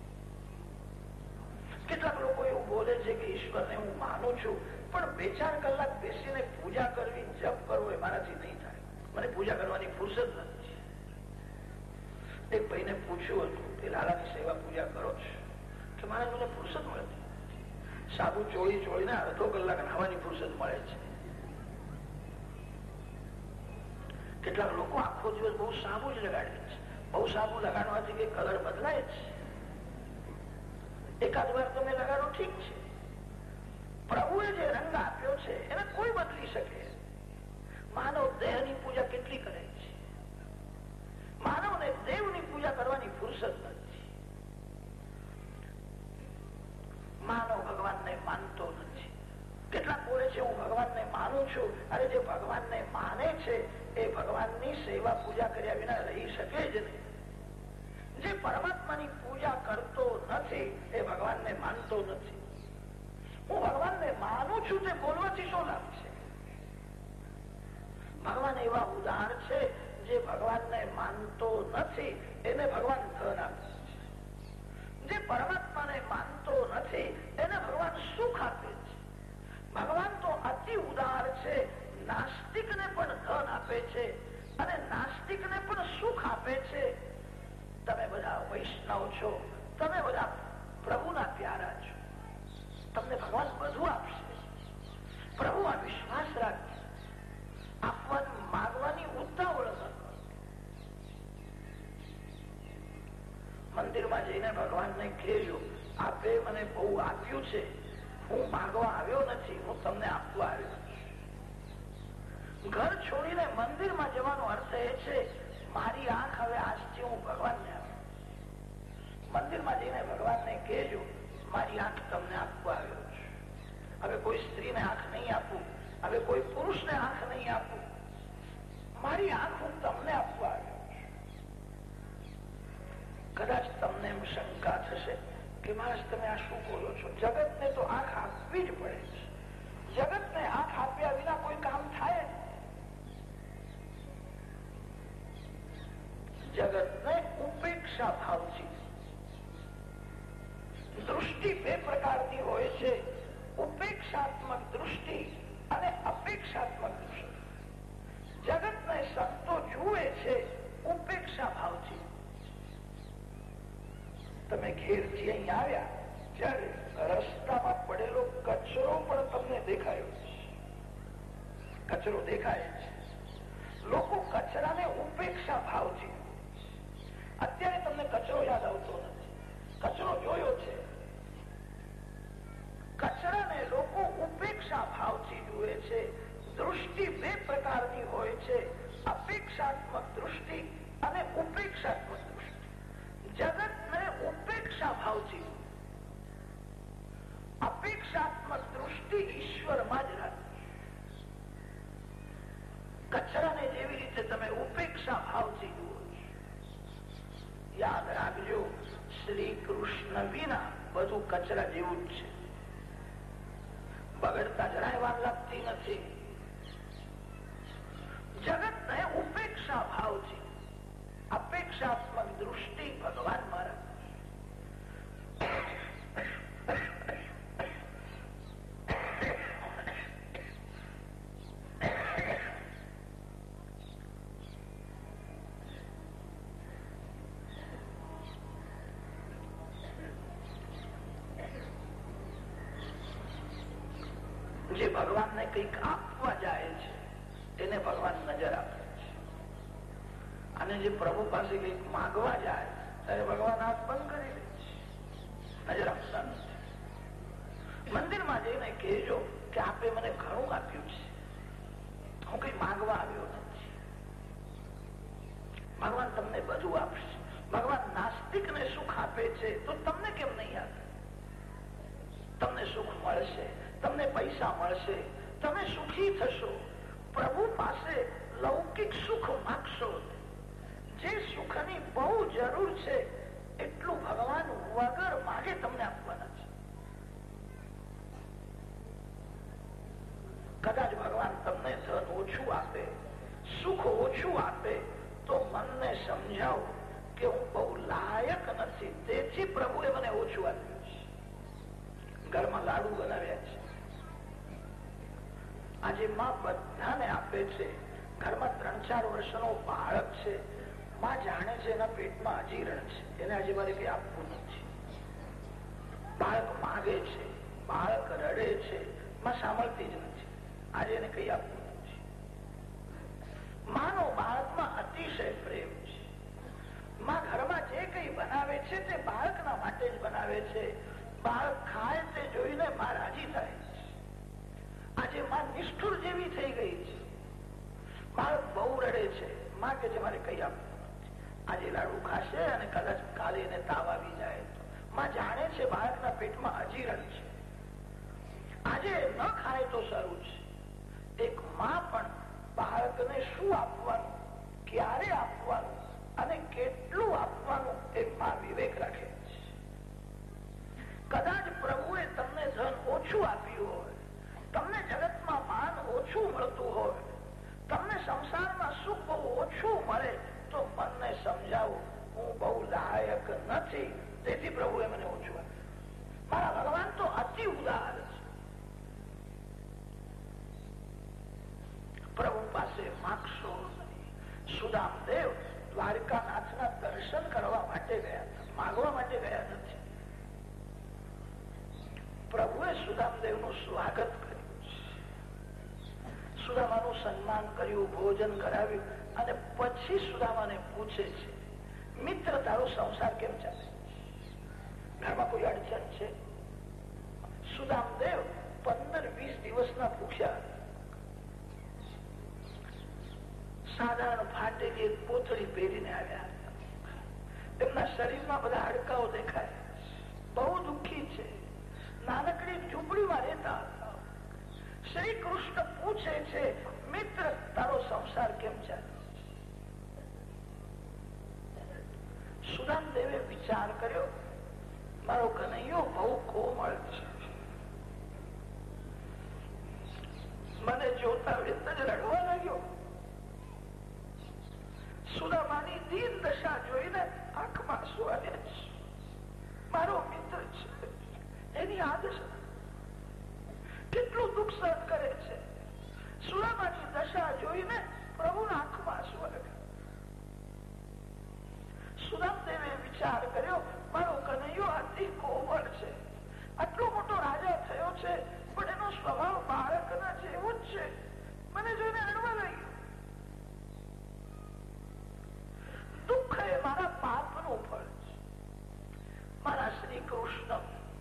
કેટલાક લોકો એવું બોલે છે કે ઈશ્વરને હું માનું છું પણ 2-4 કલાક બેસીને પૂજા કરવી, જપ કરવો એ મારાથી નહીં થાય. મને પૂજા કરવાની ફુરસદ નથી. એક ભાઈને પૂછ્યું હતું કે લાલાની સેવા પૂજા કરો છો? કે મારે મને ફુરસદ મળતી. સાબુ ચોળીને અડધો કલાક નાહવાની ફુરસદ મળે છે. કેટલાક લોકો આખો દિવસ બહુ સાબુ જ લગાડે છે. બહુ સાબુ લગાડવાથી કે કલર બદલાય છે. એકાદ વાર તમે લગાડો ઠીક છે. પ્રભુએ જે રંગ આપ્યો છે એને કોઈ બદલી શકે. માનવ દેહની પૂજા કેટલી કરે છે. માનવને દેવની પૂજા કરવાની ફુરસદ નથી. માનવ ભગવાનને માનતો નથી. કેટલાક બોલે છે હું ભગવાનને માનું છું. અરે જે ભગવાનને માને છે એ ભગવાનની સેવા પૂજા કર્યા વિના રહી શકે જ નહીં. જે પરમાત્માની પૂજા કરતો નથી એ ભગવાનને માનતો નથી. હું ભગવાનને માનું છું તે બોલવાથી શું લાભ છે? ભગવાન એવા ઉદાર છે જે ભગવાનને માનતો નથી એને ભગવાન ધન આપશે. જે પરમાત્માને માનતો નથી એને ભગવાન સુખ આપે છે. ભગવાન તો અતિ ઉદાર છે, નાસ્તિકને પણ ધન આપે છે અને નાસ્તિકને પણ સુખ આપે છે. તમે બધા વૈષ્ણવ છો, તમે બધા પ્રભુના પ્યારા છો, તમને ભગવાન બધું આપશે. પ્રભુમાં વિશ્વાસ રાખજો, આપવાનું માગવાની ઉતાવળ ન કરો. મંદિરમાં જઈને ભગવાનને કહેજો, આપે મને બહુ આપ્યું છે, હું માગવા આવ્યો નથી, હું તમને આપવા આવ્યો છું. ઘર છોડીને મંદિરમાં જવાનો અર્થ એ છે, મારી આંખ હવે આજથી હું ભગવાનને આપું. મંદિરમાં જઈને ભગવાનને કહેજો, મારી આંખ તમને આપવા આવ્યો છું. હવે કોઈ સ્ત્રીને આંખ નહીં આપું, હવે કોઈ પુરુષને આંખ નહીં આપું, મારી આંખ હું તમને આપવા આવ્યો છું. કદાચ તમને એમ શંકા થશે કે મહારાજ તમે આ શું બોલો છો? જગતને તો આંખ આપવી જ પડે છે. જગતને આંખ આપ્યા વિના કોઈ કામ થાય જ. જગતને ઉપેક્ષા ભાવથી, દૃષ્ટિ બે પ્રકારની હોય છે, ઉપેક્ષાત્મક દૃષ્ટિ અને અપેક્ષાત્મક દૃષ્ટિ. જગતને સંતો જુએ છે ઉપેક્ષા ભાવથી. તમે ઘેરથી અહીં આવ્યા ત્યારે રસ્તામાં પડેલો કચરો પણ તમને દેખાયો છે. કચરો દેખાય છે, લોકો કચરાને ઉપેક્ષા ભાવથી. અત્યારે તમને કચરો યાદ આવતો નથી, કચરો જોયો છે. કચરાને લોકો ઉપેક્ષા ભાવથી જુએ છે. દૃષ્ટિ બે પ્રકારની હોય છે, અપેક્ષાત્મક દૃષ્ટિ અને ઉપેક્ષાત્મક દૃષ્ટિ. જગતને ઉપેક્ષા ભાવથી, અપેક્ષાત્મક દૃષ્ટિ ઈશ્વરમાં જ રાખી. કચરાને જેવી રીતે તમે ઉપેક્ષા ભાવથી જુઓ છો. યાદ રાખજો, શ્રી કૃષ્ણ વિના બધું કચરા જેવું જ છે. બગડતા જરાય વાર લાગતી નથી. જગતને ઉપેક્ષા ભાવથી, અપેક્ષાત્મક દૃષ્ટિ ભગવાન મારા. જે ભગવાનને કંઈક આપવા જાય છે એને ભગવાન નજર આપે છે, અને જે પ્રભુ પાસે કંઈક માગવા જાય ત્યારે ભગવાન હાથ બંધ કરી દે છે, નજર આપતા નથી. મંદિરમાં જઈને કહેજો કે આપે મને ઘણું આપ્યું છે, હું કઈ માગવા આવ્યો નથી. ભગવાન તમને બધું આપશે. ભગવાન નાસ્તિકને સુખ આપે છે તો તમને કેમ નહીં આપે? તમને સુખ મળશે, તમને પૈસા મળશે, તમે સુખી થશો. પ્રભુ પાસે લૌકિક સુખ માગશો, જે સુખની બહુ જરૂર છે એટલું ભગવાન વગર માગે તમને આપવાના છે. કદાચ ભગવાન તમને ધન ઓછું આપે, સુખ ઓછું આપે, તો મનને સમજાવો કે હું બહુ લાયક નથી, તેથી પ્રભુએ મને ઓછું આપ્યું છે. ઘરમાં લાડુ બનાવ્યા છે, આજે માં બધાને આપે છે. ઘરમાં 3-4 વર્ષનો બાળક છે, માં જાણે છે એના પેટમાં અજીરણ છે, એને આજે મારે કઈ આપવું નથી. બાળક માગે છે, બાળક રડે છે, માં સાંભળતી જ નથી, આજે એને કઈ આપવું નથી. માનો બાળકમાં અતિશય પ્રેમ છે. માં ઘરમાં જે કઈ બનાવે છે તે બાળકના માટે જ બનાવે છે. બાળક ખાય તે જોઈને માં રાજી થાય છે. આજે માં નિષ્ઠુર જેવી થઈ ગઈ છે. બાળક બહુ રડે છે, માં કે છે મારે કઈ આપવું નથી. આજે લાડુ ખાશે અને કદાચ કાલે એને તાવ આવી જાય તો માં જાણે છે બાળકના પેટમાં અજીરણ છે, આજે ન ખાય તો સારું છે. એક માં પણ બાળકને શું આપવાનું, ક્યારે આપવાનું અને કેટલું આપવાનું એ માં વિવેક રાખે છે. કદાચ પ્રભુએ તમને ધન ઓછું આપ્યું હોય, તમને જગતમાં માન ઓછું મળતું હોય, તમને સંસારમાં સુખ બહુ ઓછું મળે, તો મનને સમજાવો હું બહુ લાયક નથી, તેથી પ્રભુએ મને ઓછું આપ્યું. મારા ભગવાન તો અતિ ઉદાર છે. પ્રભુ પાસે માગશો નહીં. સુદામદેવ દ્વારકાનાથના દર્શન કરવા માટે ગયા હતા, માગવા માટે ગયા નથી. પ્રભુએ સુદામદેવનું સ્વાગત કર્યું, સુદામાનું સન્માન કર્યું, ભોજન કરાવ્યું અને પછી સુદામાને પૂછે છે, મિત્ર તારો સંસાર કેમ ચાલે, ઘરમાં કોઈ અડચણ છે? સુદામદેવ 15-20 દિવસના ભૂખ્યા, સાધારણ ફાટેલી પોતળી પહેરીને આવ્યા. તેમના શરીરમાં બધા હાડકાઓ દેખાય, બહુ દુઃખી છે, નાનકડી ઝૂંપડીમાં રહેતા હતા. શ્રી કૃષ્ણ પૂછે છે, મિત્ર તારો સંસાર કેમ ચાલે? સુદામદેવે વિચાર કર્યો, મારો કનૈયો બહુ કોમળ છે, મને જોતા વેત જ રડવા લાગ્યો. સુદામાની દીન દશા જોઈને આંખમાં આંસુ આવ્યા છે. મારો મિત્ર છે, એની આદત કેટલું દુઃખ સહન કરે છે. સુદામાની દશા જોઈને પ્રભુના આંખમાં આંસુ આવ્યા. સુદામદેવે વિચાર કર્યો, મારો કનૈયો અતિ કોમળ છે, આટલો મોટો રાજા થયો છે, પણ એનો સ્વભાવ બાળકના જેવો જ છે, મને જોઈને રડવા લાગ્યો. દુઃખ એ મારા પાપનું ફળ છે. મારા શ્રી કૃષ્ણ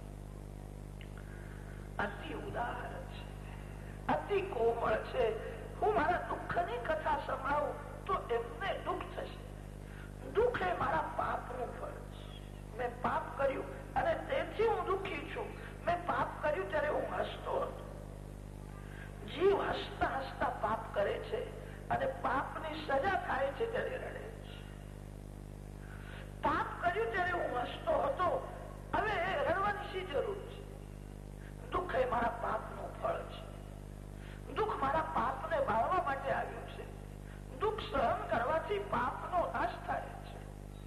અતિ ઉદાર છે, અતિ કોમળ છે. હું મારા દુઃખની કથા સંભળાવું તો એમને દુઃખ થશે. દુઃખ એ મારા પાપનું ફળ છે. મેં પાપ કર્યું અને તેથી હું દુઃખી છું. મેં પાપ કર્યું ત્યારે હું હસતો હતો. જીવ હસતા હસતા પાપ કરે છે અને પાપની સજા થાય છે ત્યારે રડે છે. પાપ કર્યું ત્યારે હું હસતો હતો, હવે રડવાની શી જરૂર છે? દુઃખ એ મારા પાપનું ફળ છે. દુઃખ મારા પાપને બાળવા માટે આવ્યું છે. દુઃખ સહન કરવાથી પાપનો નાશ થાય છે.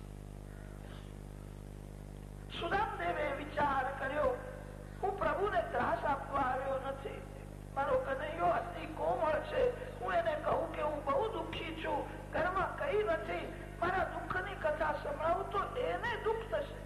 સુદામદેવે વિચાર કર્યો, હું પ્રભુને ત્રાસ આપવા આવ્યો નથી. મારો કનૈયો અતિ કોમળ છે, હું એને કહું કે હું બહુ દુઃખી છું, ઘરમાં કઈ નથી, મારા દુઃખની કથા સંભળાવું તો એને દુઃખ થશે.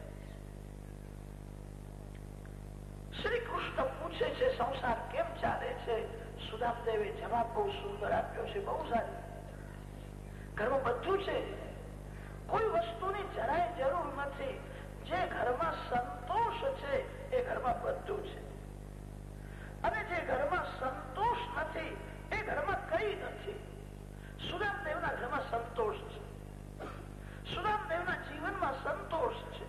શ્રી કૃષ્ણ પૂછે છે, સંસાર કેમ ચાલે છે? સુદામદેવે જવાબ બહુ સુંદર આપ્યો છે, બહુ સારી. ઘરમાં બધું છે, કોઈ વસ્તુની જરાય જરૂર નથી. જે ઘરમાં સંતોષ છે એ ઘરમાં બધું છે, અને જે ઘરમાં સંતોષ નથી એ ઘરમાં કઈ નથી. સુદામદેવના ઘરમાં સંતોષ છે, સુદામદેવના જીવનમાં સંતોષ છે.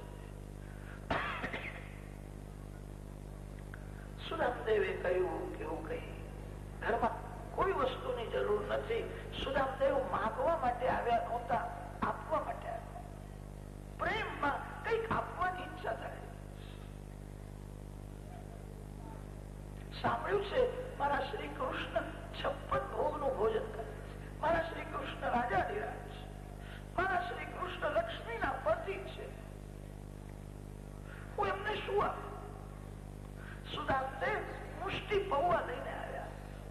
સુદામદેવે કહ્યું કે હું કઈ ઘરમાં કોઈ વસ્તુની જરૂર નથી. સુદામદેવ માગવા માટે આવ્યા નહોતા, આપવા માટે આવ્યા. પ્રેમમાં કઈક આપવાની ઈચ્છા થાય. સાંભળ્યું છે મારા શ્રી કૃષ્ણ 56 ભોગનું ભોજન કરે છે. મારા શ્રી કૃષ્ણ રાજાધિરાજ છે. મારા શ્રી કૃષ્ણ લક્ષ્મીના પતિ છે. હું એમને શું આપું? સુદામદેવ મુષ્ટિ પૌવા લઈને આવ્યા.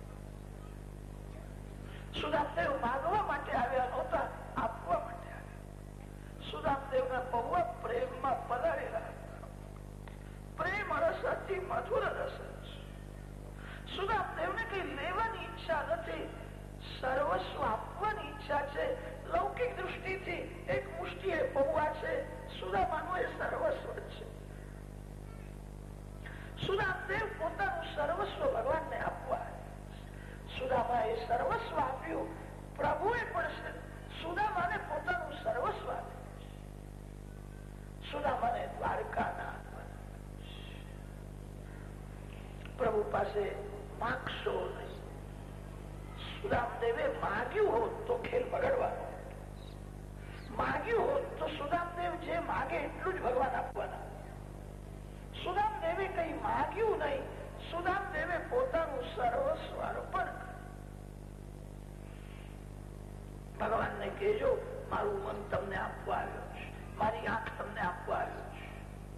સુદામદેવ માગવા માટે આવ્યા નહોતા, આપવા માટે આવ્યા. સુદામદેવના પૌવા પ્રેમમાં પલાળેલા હતા. પ્રેમ રસ અતિ મધુર રસ છે. સુદામદેવને કઈ લેવાની ઈચ્છા નથી, સર્વસ્વ આપવાની ઈચ્છા છે. લૌકિક દૃષ્ટિથી એક મુષ્ટિ એ પૌવા છે, સુદામાનું એ સર્વસ્વ છે. સુદામદેવ પોતાનું સર્વસ્વ ભગવાનને આપવા. સુદામા એ સર્વસ્વ આપ્યું. પ્રભુએ પણ સુદામાને પોતાનું સર્વસ્વ આપ્યું. સુદામાને દ્વારકાના પ્રભુ પાસે માગશો નહીં. સુદામદેવે માગ્યું હોત તો ખેલ બગડવાનો, માગ્યું હોત તો સુદામદેવ જે માગે એટલું જ ભગવાન આપવાના. સુદામદેવે કઈ માગ્યું નહીં. સુદામદેવે પોતાનું સર્વસ્વ અર્પણ. ભગવાનને કહેજો, મારું મન તમને આપવા આવ્યો છે, મારી આંખ તમને આપવા આવ્યો છે,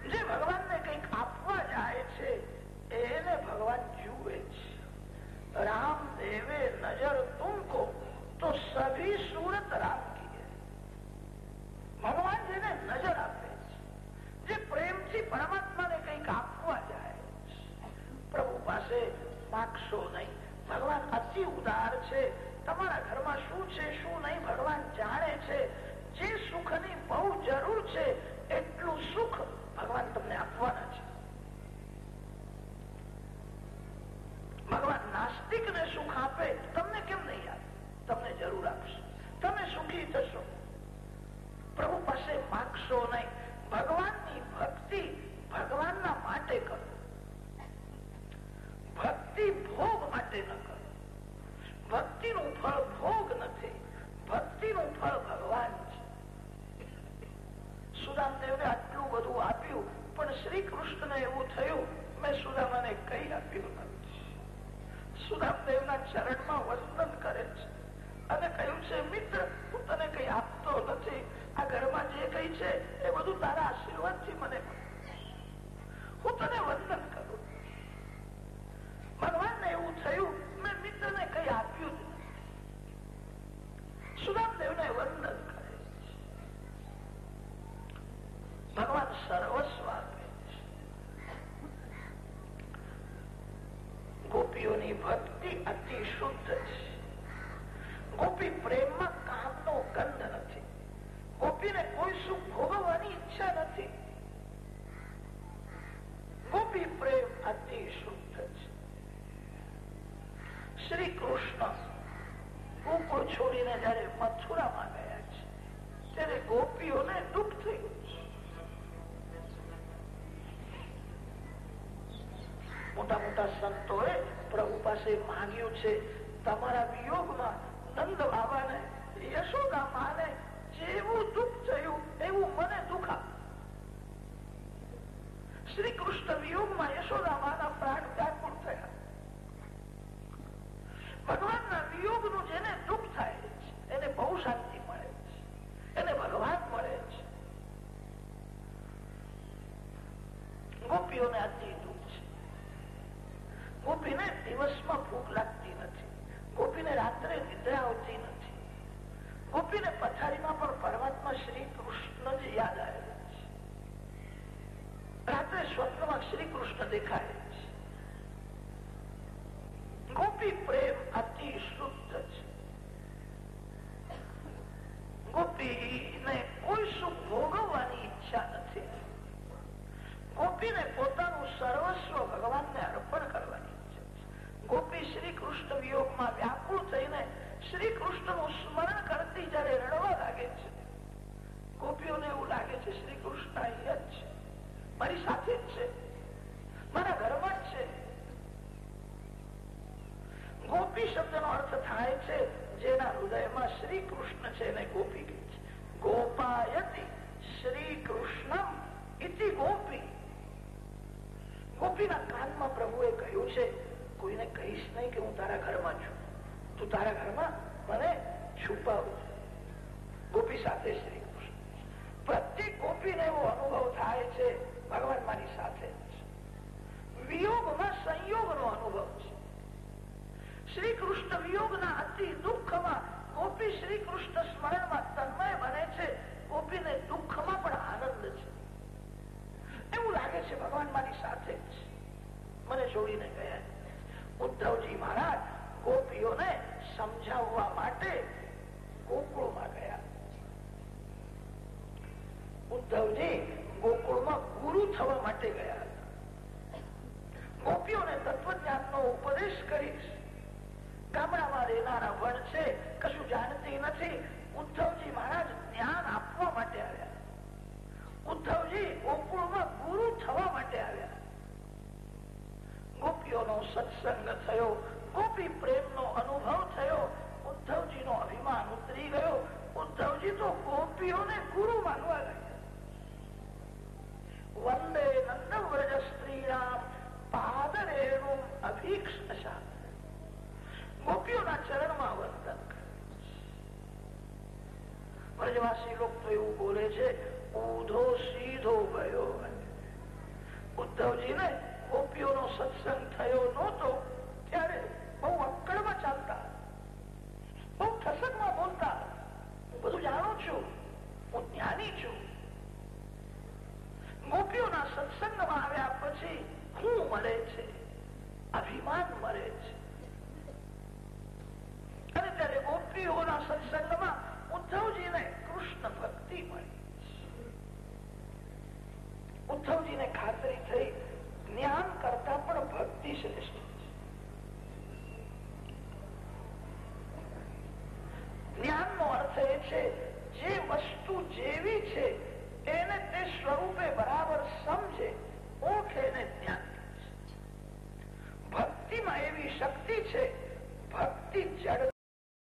જે ભગવાનને કંઈક આપવા જાય છે એને ભગવાન જુએ છે. રામ દેવે નજર તુમકો તો સભી સુરત રામ કી. ભગવાન જેને નજર આપે છે, જે પ્રેમથી પરમાત્માને કંઈક આપવા જાય છે, પ્રભુ પાસે માગશો નહીં. ભગવાન અતિ ઉદાર છે. તમારા ઘરમાં શું છે શું નહીં ભગવાન જાણે છે. જે સુખની બહુ જરૂર છે એટલું સુખ ભગવાન તમને આપવાના છે. ભગવાન નાસ્તિક ને સુખ આપે તમને કેમ નહીં આપે? તમને જરૂર આપશે. તમે સુખી થશો. પ્રભુ પાસે માગશો નહીં. ભગવાનની ભક્તિ ભગવાનના માટે કરો. ભક્તિ ભોગ માટે ન કરો. ભક્તિનું ફળ ભોગ નથી. ભક્તિનું ફળ ભગવાન છે. સુદામદેવને આટલું બધું આપ્યું પણ શ્રી કૃષ્ણને એવું થયું મેં સુદામાને કઈ આપ્યું નથી. સુદામદેવના ચરણમાં વંદન કરે છે અને કહ્યું છે મિત્ર હું તને કઈ આપતો નથી. આ ઘરમાં જે કઈ છે એ બધું તારા આશીર્વાદથી મને મળે. હું તને વંદન કરું. ભગવાનને એવું થયું મેં મિત્રને કઈ આપ્યું જ નથી. સુદામદેવને વંદન કરે છે. ભગવાન સર્વસ્વ આપે છે. ગોપીઓની ભક્તિ અતિ શુદ્ધ છે. ગોપી પ્રેમમાં કામનો ગંધ નથી. ગોપીને કોઈ સુખ ભોગવવાની ઈચ્છા નથી. ગોપી પ્રેમ અતિ શુદ્ધ છે. શ્રી કૃષ્ણ ગોકુળ છોડીને જયારે મથુરામાં ગયા છે ત્યારે ગોપીઓને દુઃખ થયું છે. મોટા મોટા સંતોએ પ્રભુ પાસે માંગ્યું છે તમારા વિયોગમાં નંદ બાબાને યશોદા માને જેવું દુઃખ થયું એવું મને દુઃખ આપ. શ્રી કૃષ્ણ વિયોગમાં યશોદા માના પ્રાણ વ્યાકુળ થયા. ભગવાનના વિયોગનું જેને દુઃખ થાય છે એને બહુ શાંતિ મળે છે. એને ભગવાન મળે છે. ગોપીઓને અતિ દુઃખ છે. ગોપીને દિવસમાં ભૂખ લાગતી નથી. ગોપીને રાત્રે નિદ્રા આવતી નથી. ગોપીને પથારીમાં પણ પરમાત્મા શ્રી કૃષ્ણ જ યાદ આવે છે. રાત્રે સ્વપ્નમાં શ્રી કૃષ્ણ દેખાય છે. ગોપી પ્રેમ અતિ શુદ્ધ છે. ગોપીને કોઈ સુખ ભોગવવાની ઈચ્છા નથી. ગોપીને પોતાનું સર્વસ્વ ભગવાનને અર્પણ કરવાની ઈચ્છા છે. ગોપી શ્રી કૃષ્ણ વિયોગમાં વ્યાકુળ થઈને શ્રી કૃષ્ણનું સ્મરણ કરતી જયારે રડવા લાગે છે ગોપીઓને એવું લાગે છે શ્રી કૃષ્ણ અહીંયા જ છે, મારી સાથે જ છે, મારા ઘરમાં જ છે. ગોપી શબ્દનો અર્થ થાય છે જેના હૃદયમાં શ્રી કૃષ્ણ છે એને ગોપી કહે છે. ગોપાયતિ શ્રી કૃષ્ણમ ઇતિ ગોપી. ગોપીના કાનમાં પ્રભુએ કહ્યું છે કોઈને કહીશ નહીં કે હું તારા ઘરમાં છું. તું તારા ઘરમાં મને છુપાવ. ગોપી સાથે શ્રી કૃષ્ણ. પ્રત્યેક ગોપીને એવો અનુભવ થાય છે ભગવાન મારી સાથે છે. વિયોગમાં સંયોગનો અનુભવ છે. શ્રી કૃષ્ણ વિયોગના અતિ દુઃખમાં ગોપી શ્રી કૃષ્ણ સ્મરણમાં તન્મય બને છે. ગોપીને દુઃખમાં પણ આનંદ છે. એવું લાગે છે ભગવાન મારી સાથે જ છે, મને છોડીને ગયા. ઉદ્ધવજી મહારાજ ગોપીઓને સમજાવવા માટે ગોકુળમાં ગયા. ઉદ્ધવજી ગોકુળમાં ગુરુ થવા માટે ગયા હતા. ગોપીઓને તત્વજ્ઞાનનો ઉપદેશ કરીશ. ગામડામાં રહેનારા વણ છે, કશું જાણતી નથી. ઉદ્ધવજી મહારાજ જ્ઞાન આપવા માટે આવ્યા. ઉદ્ધવજી ગોકુળમાં ગુરુ થવા માટે આવ્યા. ગોપીઓનો સત્સંગ થયો. ગોપી પ્રેમનો અનુભવ થયો. ઉદ્ધવજીનો અભિમાન ઉતરી ગયો. ઉદ્ધવજી તો ગોપીઓને ગુરુ માનવા લાગ્યા. વંદે નંદવ્રજ સ્ત્રીરામ પાદરેણુ અભીક્ષા. ગોપીઓના ચરણમાં વંદન કરે. બ્રજવાસી લોકો તો એવું બોલે છે ઊંધો સીધો ગયો. ઉદ્ધવજીને ગોપીઓનો સત્સંગ થયો નહોતો ત્યારે બહુ અક્કડમાં ચાલતા, બહુ ઠસકમાં બોલતા. હું બધું જાણું છું, હું જ્ઞાની છું. ગોપીઓના સત્સંગમાં આવ્યા પછી હું મળે છે, અભિમાન મળે છે. અને ત્યારે ગોપીઓના સત્સંગમાં ઉદ્ધવજીને કૃષ્ણ ભક્તિ મળી. ઉદ્ધવજીને ખાતરી થઈ જ્ઞાન કરતા પણ ભક્તિ શ્રેષ્ઠ છે. જ્ઞાનનો અર્થ એ છે જે વસ્તુ જેવી છે એને તે સ્વરૂપે બરાબર સમજે, ઓળખે એને જ્ઞાન. ભક્તિમાં એવી શક્તિ છે